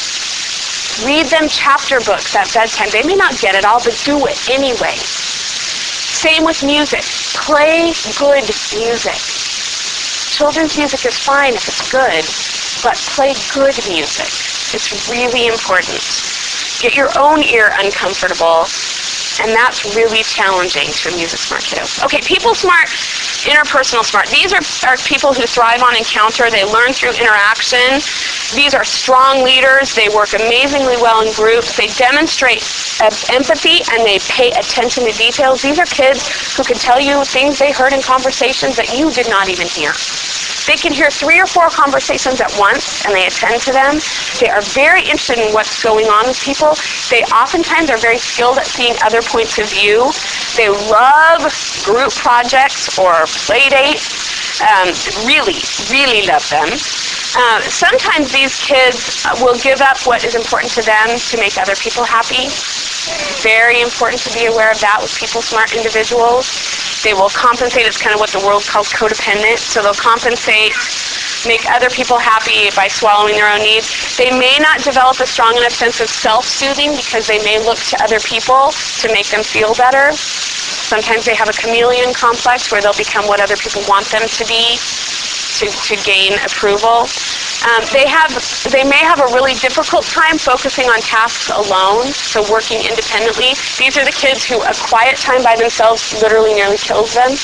Read them chapter books at bedtime. They may not get it all, but do it anyway. Same with music. Play good music. Children's music is fine if it's good, but play good music. It's really important. Get your own ear uncomfortable, and that's really challenging to a music smart kiddo. Okay, people smart, interpersonal smart. These are, are people who thrive on encounter. They learn through interaction. These are strong leaders. They work amazingly well in groups. They demonstrate empathy, and they pay attention to details. These are kids who can tell you things they heard in conversations that you did not even hear. They can hear three or four conversations at once, and they attend to them. They are very interested in what's going on with people. They oftentimes are very skilled at seeing other points of view. They love group projects or play dates. Um, really, really love them. Uh, sometimes these kids will give up what is important to them to make other people happy. Very important to be aware of that with people smart individuals. They will compensate. It's kind of what the world calls codependent. So they'll compensate, make other people happy by swallowing their own needs. They may not develop a strong enough sense of self-soothing because they may look to other people to make them feel better. Sometimes they have a chameleon complex where they'll become what other people want them to be to, to gain approval. Um, they have, they may have a really difficult time focusing on tasks alone, so working independently. These are the kids who a quiet time by themselves literally nearly kills them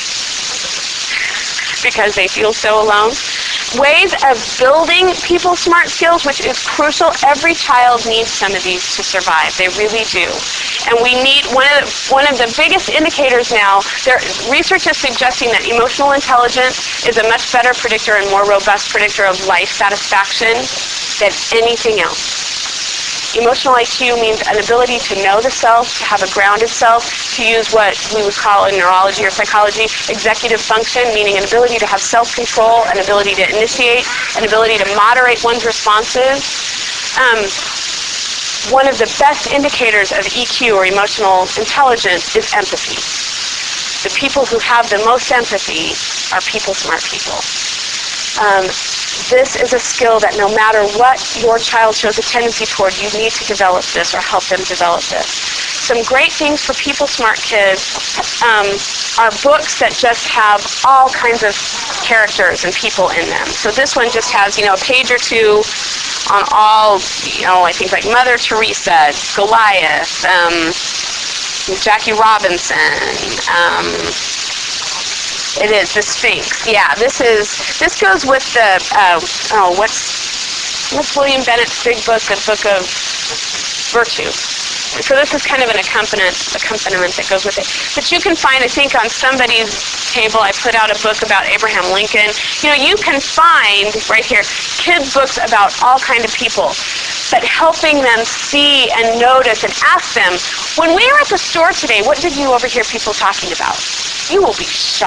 because they feel so alone. Ways of building people smart skills, which is crucial. Every child needs some of these to survive. They really do. And we need, one of the, one of the biggest indicators now, there, research is suggesting that emotional intelligence is a much better predictor and more robust predictor of life satisfaction than anything else. Emotional I Q means an ability to know the self, to have a grounded self, to use what we would call in neurology or psychology executive function, meaning an ability to have self-control, an ability to initiate, an ability to moderate one's responses. Um, one of the best indicators of E Q or emotional intelligence is empathy. The people who have the most empathy are people smart people. Um, This is a skill that no matter what your child shows a tendency toward, you need to develop this or help them develop this. Some great things for people smart kids um, are books that just have all kinds of characters and people in them. So this one just has, you know, a page or two on all, you know, I think like Mother Teresa, Goliath, um, Jackie Robinson, um, It is, the Sphinx. Yeah, this is, this goes with the, uh, oh, what's, what's William Bennett's big book, the Book of Virtue? So this is kind of an accompaniment, accompaniment that goes with it. But you can find, I think, on somebody's table, I put out a book about Abraham Lincoln. You know, you can find, right here, kids' books about all kinds of people. But helping them see and notice and ask them, when we were at the store today, what did you overhear people talking about? You will be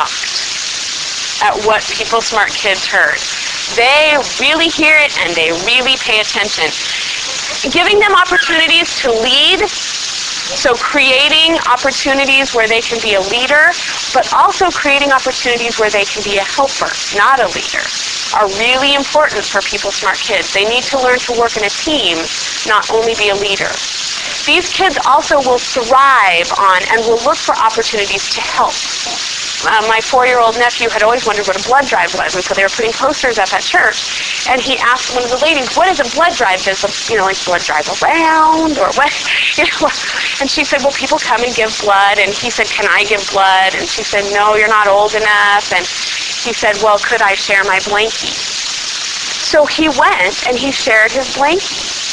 shocked at what people smart kids heard. They really hear it and they really pay attention. Giving them opportunities to lead, so creating opportunities where they can be a leader, but also creating opportunities where they can be a helper, not a leader, are really important for people smart kids. They need to learn to work in a team, not only be a leader. These kids also will thrive on and will look for opportunities to help. Uh, my four-year-old nephew had always wondered what a blood drive was, and so they were putting posters up at church. And he asked one of the ladies, "What is a blood drive? Does, you know, like blood drive around, or what?" You know, and she said, "Well, people come and give blood." And he said, "Can I give blood?" And she said, "No, you're not old enough." And he said, "Well, could I share my blankie?" So he went and he shared his blankie.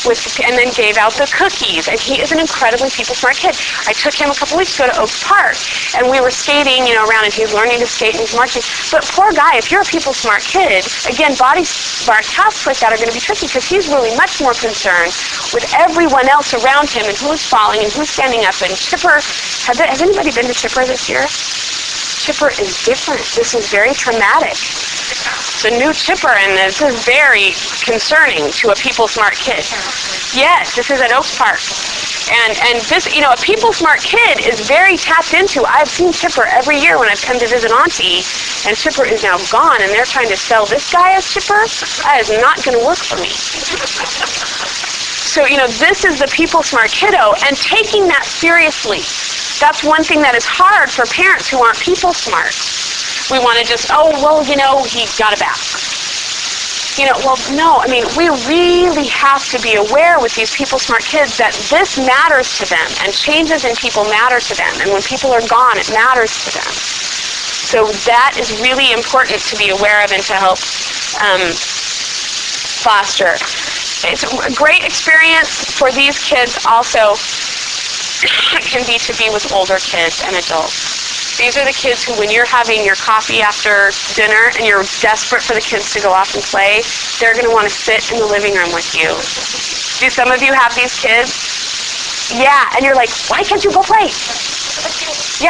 with, and then gave out the cookies. And he is an incredibly people-smart kid. I took him a couple weeks ago to Oaks Park, and we were skating, you know, around, and he was learning to skate and he's marching. But poor guy, if you're a people-smart kid, again, body smart tasks like that are going to be tricky because he's really much more concerned with everyone else around him and who's falling and who's standing up. And Chipper, have there, has anybody been to Chipper this year? Chipper is different. This is very traumatic. It's a new Chipper, and this is very concerning to a people-smart kid. Yes, this is at Oaks Park. And and this, you know, a people-smart kid is very tapped into. I've seen Chipper every year when I've come to visit Auntie, and Chipper is now gone, and they're trying to sell this guy as Chipper. That is not going to work for me. So, you know, this is the people-smart kiddo, and taking that seriously. That's one thing that is hard for parents who aren't people-smart. We want to just, oh, well, you know, he got a bath. You know, well, no, I mean, we really have to be aware with these people-smart kids that this matters to them, and changes in people matter to them, and when people are gone, it matters to them. So that is really important to be aware of and to help um, foster. It's a great experience for these kids also can be to be with older kids and adults. These are the kids who, when you're having your coffee after dinner and you're desperate for the kids to go off and play, they're going to want to sit in the living room with you. Do some of you have these kids? Yeah, and you're like, why can't you go play? Yeah.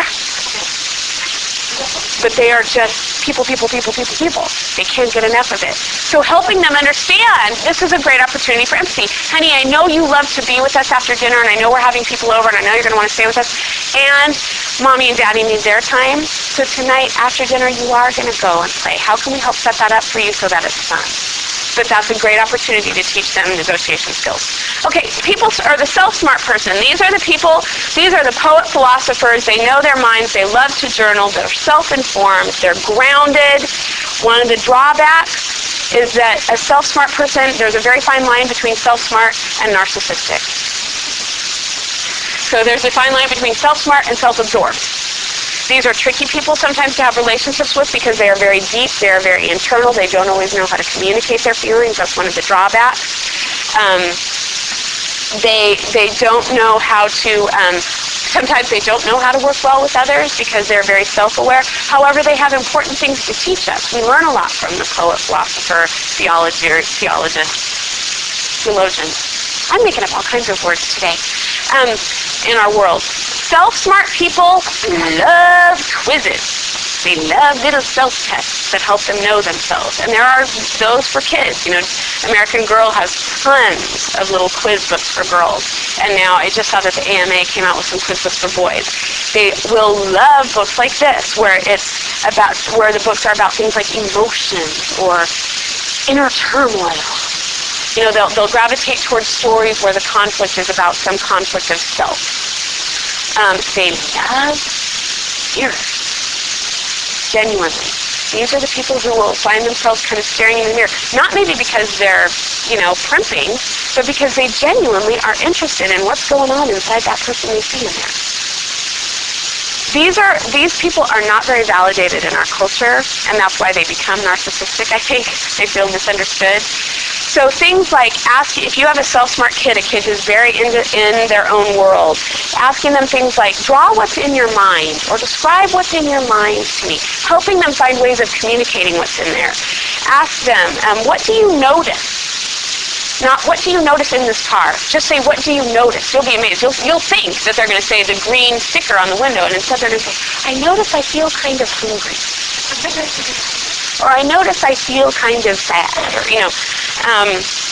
But they are just people, people, people, people, people. They can't get enough of it. So helping them understand, this is a great opportunity for empathy. Honey, I know you love to be with us after dinner, and I know we're having people over, and I know you're going to want to stay with us. And Mommy and Daddy need their time. So tonight, after dinner, you are going to go and play. How can we help set that up for you so that it's fun? But that's a great opportunity to teach them negotiation skills. Okay, people are the self-smart person. These are the people, these are the poet philosophers. They know their minds. They love to journal. They're self-informed. They're grounded. One of the drawbacks is that a self-smart person, there's a very fine line between self-smart and narcissistic. So there's a fine line between self-smart and self-absorbed. These are tricky people sometimes to have relationships with because they are very deep, they are very internal, they don't always know how to communicate their feelings. That's one of the drawbacks. Um, they they don't know how to, um, sometimes they don't know how to work well with others because they're very self-aware. However, they have important things to teach us. We learn a lot from the poet, philosopher, theology, theologist, theologian. I'm making up all kinds of words today um, in our world. Self-smart people love quizzes. They love little self-tests that help them know themselves. And there are those for kids. You know, American Girl has tons of little quiz books for girls. And now I just saw that the A M A came out with some quiz books for boys. They will love books like this, where it's about, where the books are about things like emotions or inner turmoil. You know, they'll, they'll gravitate towards stories where the conflict is about some conflict of self. Um, they love mirrors, genuinely. These are the people who will find themselves kind of staring in the mirror. Not maybe because they're, you know, primping, but because they genuinely are interested in what's going on inside that person they see in there. These are these people are not very validated in our culture, and that's why they become narcissistic, I think. They feel misunderstood. So things like, ask, if you have a self-smart kid, a kid who's very in, the, in their own world, asking them things like, draw what's in your mind, or describe what's in your mind to me, helping them find ways of communicating what's in there. Ask them, um, what do you notice? Not, what do you notice in this car? Just say, what do you notice? You'll be amazed. You'll, you'll think that they're going to say the green sticker on the window, and instead they're going to say, I notice I feel kind of hungry. Or I notice I feel kind of sad. Or, you know, um,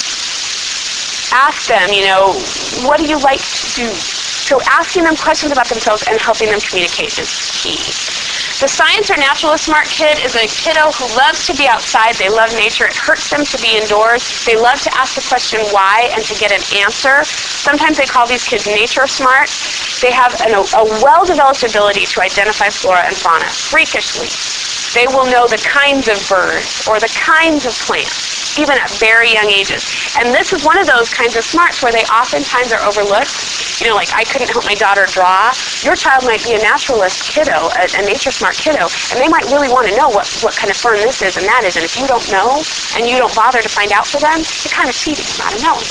ask them, you know, what do you like to do? So asking them questions about themselves and helping them communicate is key. The science or naturalist smart kid is a kiddo who loves to be outside. They love nature. It hurts them to be indoors. They love to ask the question why and to get an answer. Sometimes they call these kids nature smart. They have an, a well-developed ability to identify flora and fauna, freakishly. They will know the kinds of birds or the kinds of plants, even at very young ages. And this is one of those kinds of smarts where they oftentimes are overlooked. You know, like, I couldn't help my daughter draw. Your child might be a naturalist kiddo, a, a nature smart kiddo, and they might really want to know what, what kind of fern this is and that is. And if you don't know and you don't bother to find out for them, you're kind of cheating them out of knowing.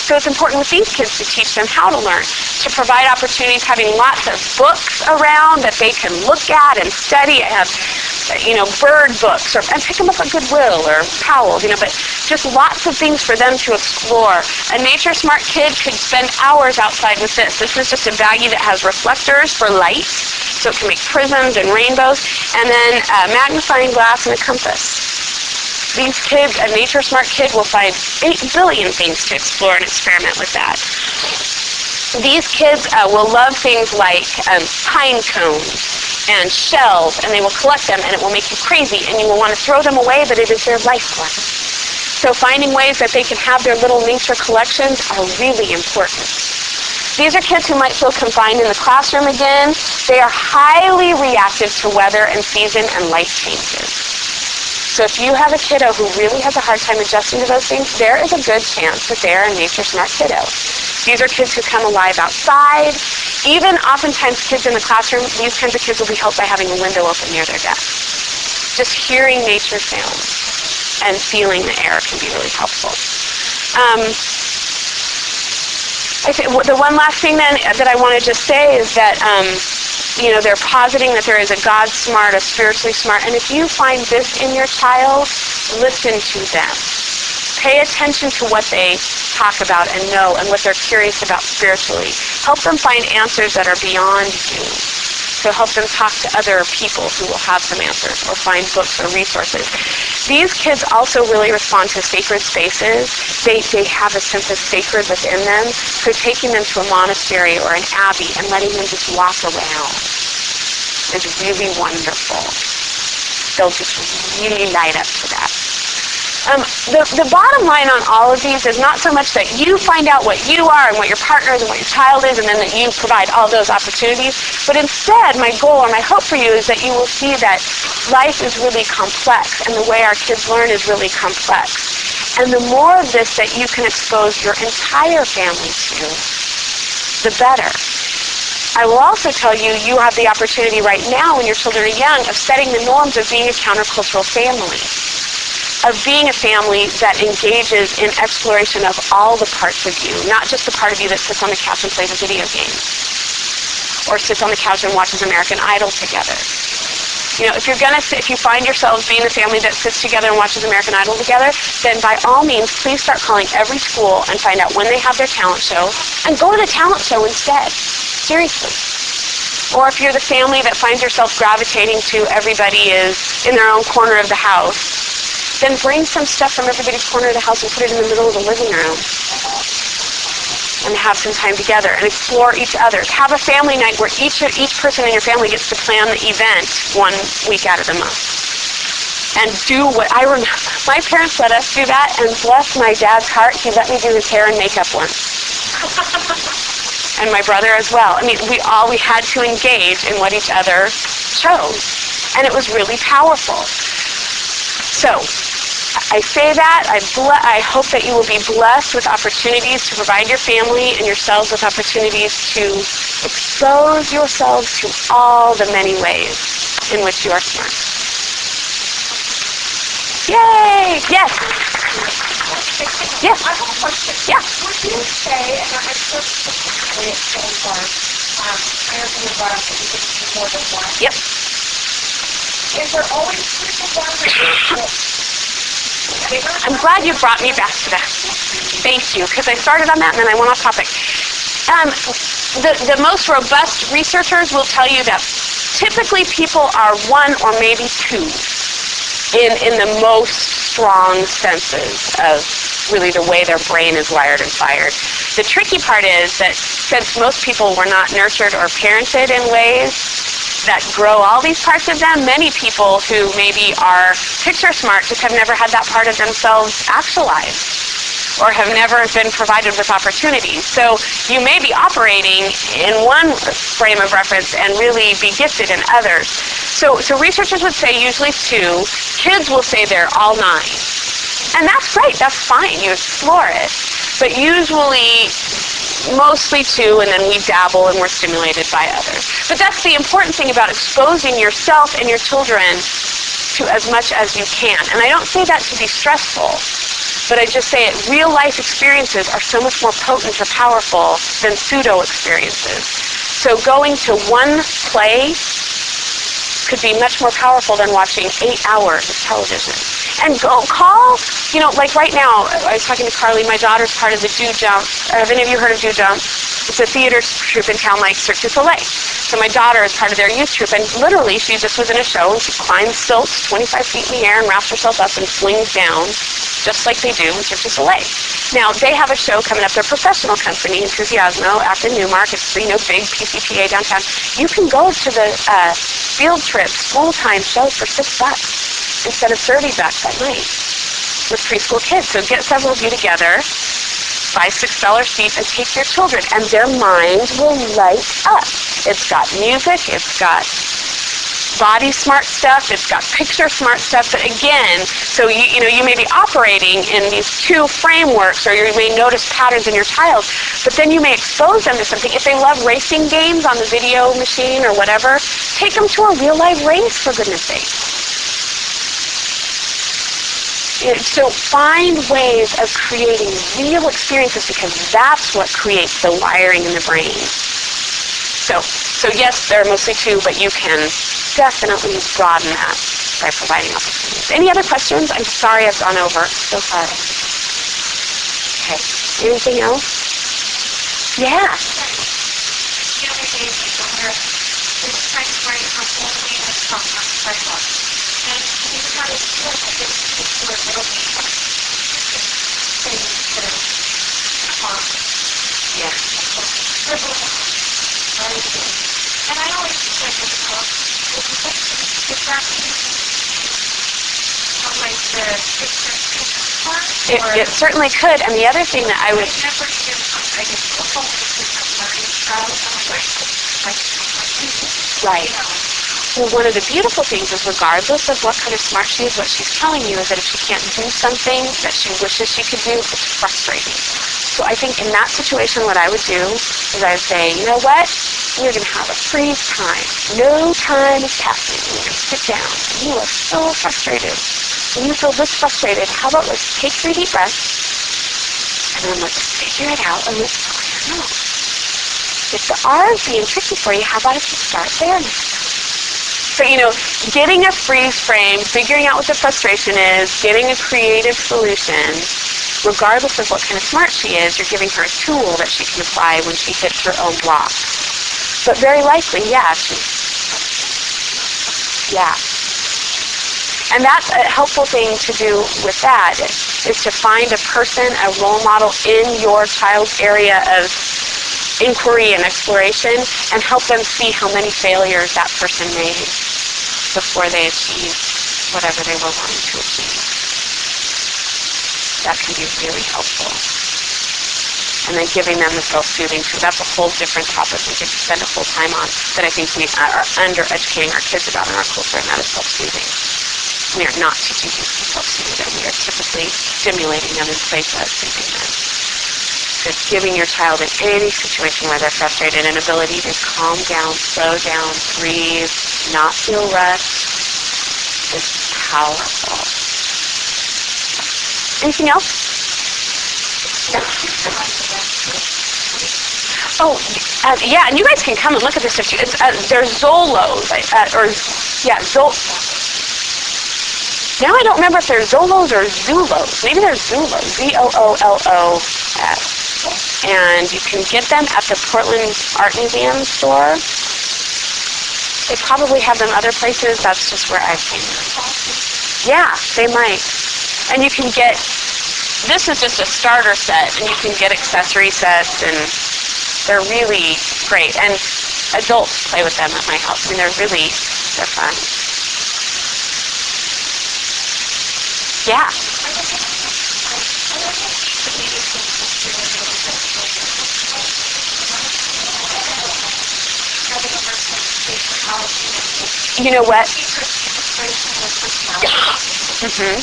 So it's important with these kids to teach them how to learn, to provide opportunities, having lots of books around that they can look at and study. I have, you know, bird books, or and pick them up at Goodwill or Powell's, you know, but just lots of things for them to explore. A nature smart kid could spend hours outside with this. This is just a baggie that has reflectors for light, so it can make prisms and rainbows, and then a magnifying glass and a compass. These kids, a nature smart kid will find eight billion things to explore and experiment with that. These kids uh, will love things like um, pine cones and shells, and they will collect them, and it will make you crazy, and you will want to throw them away, but it is their lifeblood. So finding ways that they can have their little nature collections are really important. These are kids who might feel confined in the classroom again. They are highly reactive to weather and season and life changes. So if you have a kiddo who really has a hard time adjusting to those things, there is a good chance that they're a nature smart kiddo. These are kids who come alive outside. Even oftentimes kids in the classroom, these kinds of kids will be helped by having a window open near their desk. Just hearing nature sounds and feeling the air can be really helpful. Um, I think the one last thing then that I want to just say is that um, you know, they're positing that there is a God smart, a spiritually smart, and if you find this in your child, listen to them. Pay attention to what they talk about and know and what they're curious about spiritually. Help them find answers that are beyond you. So help them talk to other people who will have some answers, or find books or resources. These kids also really respond to sacred spaces. They, they have a sense of sacred within them. So taking them to a monastery or an abbey and letting them just walk around is really wonderful. They'll just really light up to that. Um, the, the bottom line on all of these is not so much that you find out what you are and what your partner is and what your child is, and then that you provide all those opportunities, but instead my goal or my hope for you is that you will see that life is really complex, and the way our kids learn is really complex. And the more of this that you can expose your entire family to, the better. I will also tell you, you have the opportunity right now when your children are young of setting the norms of being a countercultural family, of being a family that engages in exploration of all the parts of you, not just the part of you that sits on the couch and plays a video game, or sits on the couch and watches American Idol together. You know, if you're gonna, if you find yourselves being a family that sits together and watches American Idol together, then by all means, please start calling every school and find out when they have their talent show, and go to the talent show instead. Seriously. Or if you're the family that finds yourself gravitating to everybody is in their own corner of the house, then bring some stuff from everybody's corner of the house and put it in the middle of the living room. And have some time together and explore each other's. Have a family night where each each person in your family gets to plan the event one week out of the month. And do what I remember. My parents let us do that, and bless my dad's heart, he let me do his hair and makeup once. And my brother as well. I mean, we all, we had to engage in what each other chose. And it was really powerful. So, I say that, I, ble- I hope that you will be blessed with opportunities to provide your family and yourselves with opportunities to expose yourselves to all the many ways in which you are smart. Yay! Yes! Yes! I have a question. Yeah. Would you say, and I'm sure specifically it's so far, um, parents in the environment that you can do more than one? Yep. Is there always proof of one? I'm glad you brought me back to that. Thank you, because I started on that and then I went off topic. Um, the, the most robust researchers will tell you that typically people are one or maybe two in, in the most strong senses of really the way their brain is wired and fired. The tricky part is that since most people were not nurtured or parented in ways that grow all these parts of them, many people who maybe are picture smart just have never had that part of themselves actualized or have never been provided with opportunities. So you may be operating in one frame of reference and really be gifted in others. So, so researchers would say usually two. Kids will say they're all nine. And that's great, that's fine, you explore it. But usually, mostly two, and then we dabble and we're stimulated by others. But that's the important thing about exposing yourself and your children to as much as you can. And I don't say that to be stressful. But I just say it, real life experiences are so much more potent or powerful than pseudo experiences. So going to one play could be much more powerful than watching eight hours of television. And go call, you know, like right now, I was talking to Carly, my daughter's part of the Do Jump. Have any of you heard of Do Jump? It's a theater troupe in town like Cirque du Soleil. So my daughter is part of their youth troupe, and literally she just was in a show, and she climbs stilts twenty-five feet in the air and wraps herself up and flings down, just like they do in Cirque du Soleil. Now, they have a show coming up. They're a professional company, Enthusiasmo, up in Newmark. It's, you know, big P C P A downtown. You can go to the uh, field trip, full-time show for six bucks instead of thirty bucks at night with preschool kids. So get several of you together, buy six dollar seats, and take your children, and their minds will light up. It's got music, it's got body smart stuff, it's got picture smart stuff, but again, so you, you know, you may be operating in these two frameworks, or you may notice patterns in your child, but then you may expose them to something. If they love racing games on the video machine or whatever, take them to a real life race, for goodness sake. So find ways of creating real experiences, because that's what creates the wiring in the brain. So, so yes, there are mostly two, but you can definitely broaden that by providing opportunities. Any other questions? I'm sorry I've gone over so far. Okay. Anything else? Yeah. The other day, my daughter was trying to write her whole name and song on the sidewalk. And we had a school that didn't speak to her middle name. Saying instead of mom. Yeah. And I always think of the book, if that's like the picture part. It, it certainly could. And the other thing that I would... I never even, I guess, the whole thing of learning child, like, Right. Well, one of the beautiful things is, regardless of what kind of smart she is, what she's telling you is that if she can't do something that she wishes she could do, it's frustrating. So I think in that situation, what I would do is I would say, you know what? We're going to have a freeze time. No time is passing. We're going to sit down. You are so frustrated. When you feel this frustrated, how about let's take three deep breaths, and then let's figure it out, and let's clear it out. If the R is being tricky for you, how about if you start there next time? So, you know, getting a freeze frame, figuring out what the frustration is, getting a creative solution, regardless of what kind of smart she is, you're giving her a tool that she can apply when she hits her own block. But very likely, yeah, she, yeah. And that's a helpful thing to do with that, is to find a person, a role model in your child's area of inquiry and exploration, and help them see how many failures that person made before they achieved whatever they were wanting to achieve. That can be really helpful. And then giving them the self-soothing, because that's a whole different topic we could spend a full time on that I think we are under-educating our kids about in our culture, and that is self-soothing. We are not teaching kids to self-soothe them. We are typically stimulating them in place of soothing them. So giving your child in any situation where they're frustrated an ability to calm down, slow down, breathe, not feel rushed is powerful. Anything else? Yeah. Oh, uh, yeah, and you guys can come and look at this stuff too. It's, uh, there's Zolos, uh, or, yeah, Zol... Now I don't remember if they're Zolos or Zulos. Maybe they're Zulos, Z O O L O S. And you can get them at the Portland Art Museum store. They probably have them other places. That's just where I've seen them. Yeah, they might. And you can get, this is just a starter set, and you can get accessory sets, and they're really great. And adults play with them at my house. I mean, they're really, they're fun. Yeah. You know what? Mm-hmm.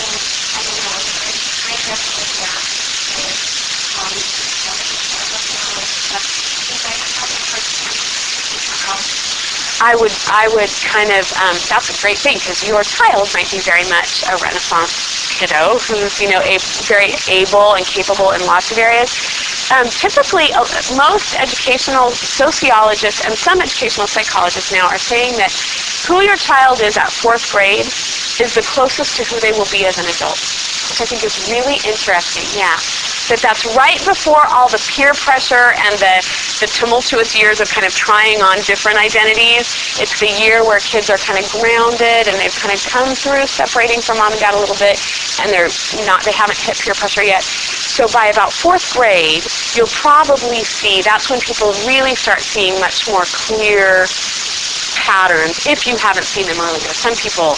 I would, I would kind of, um, that's a great thing, because your child might be very much a Renaissance kiddo who's, you know, a, very able and capable in lots of areas. Um, typically, uh, most educational sociologists and some educational psychologists now are saying that who your child is at fourth grade is the closest to who they will be as an adult, which I think is really interesting. Yeah, that that's right before all the peer pressure and the, the tumultuous years of kind of trying on different identities. It's the year where kids are kind of grounded and they've kind of come through separating from mom and dad a little bit, and they're not, they haven't hit peer pressure yet. So by about fourth grade, you'll probably see, that's when people really start seeing much more clear patterns, if you haven't seen them earlier. Some people...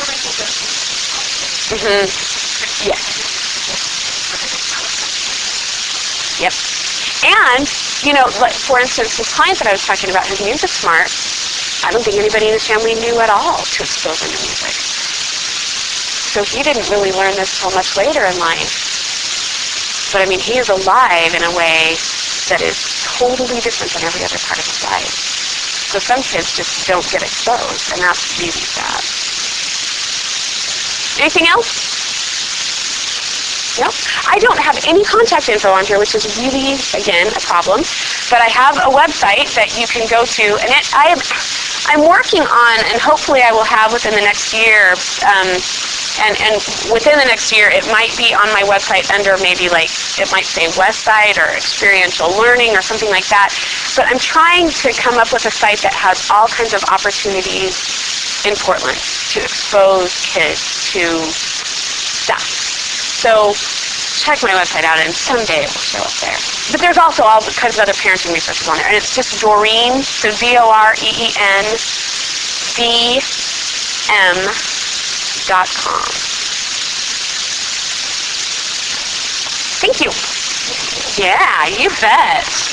Mm-hmm. Yes. Yep. And, you know, like, for instance, this client that I was talking about, who's music smart, I don't think anybody in his family knew at all to expose him to music. So he didn't really learn this till much later in life. But I mean, he is alive in a way that is totally different than every other part of his life. So some kids just don't get exposed, and that's really sad. Anything else? No? I don't have any contact info on here, which is really, again, a problem. But I have a website that you can go to, and it, I am, I'm working on, and hopefully I will have within the next year, um, and, and within the next year, it might be on my website under maybe like, it might say Westside or Experiential Learning or something like that. But I'm trying to come up with a site that has all kinds of opportunities in Portland to expose kids to stuff. So check my website out, and someday it will show up there. But there's also all kinds of other parenting resources on there. And it's just Doreen, so D O R E E N B M dot com. Thank you. Yeah, you bet.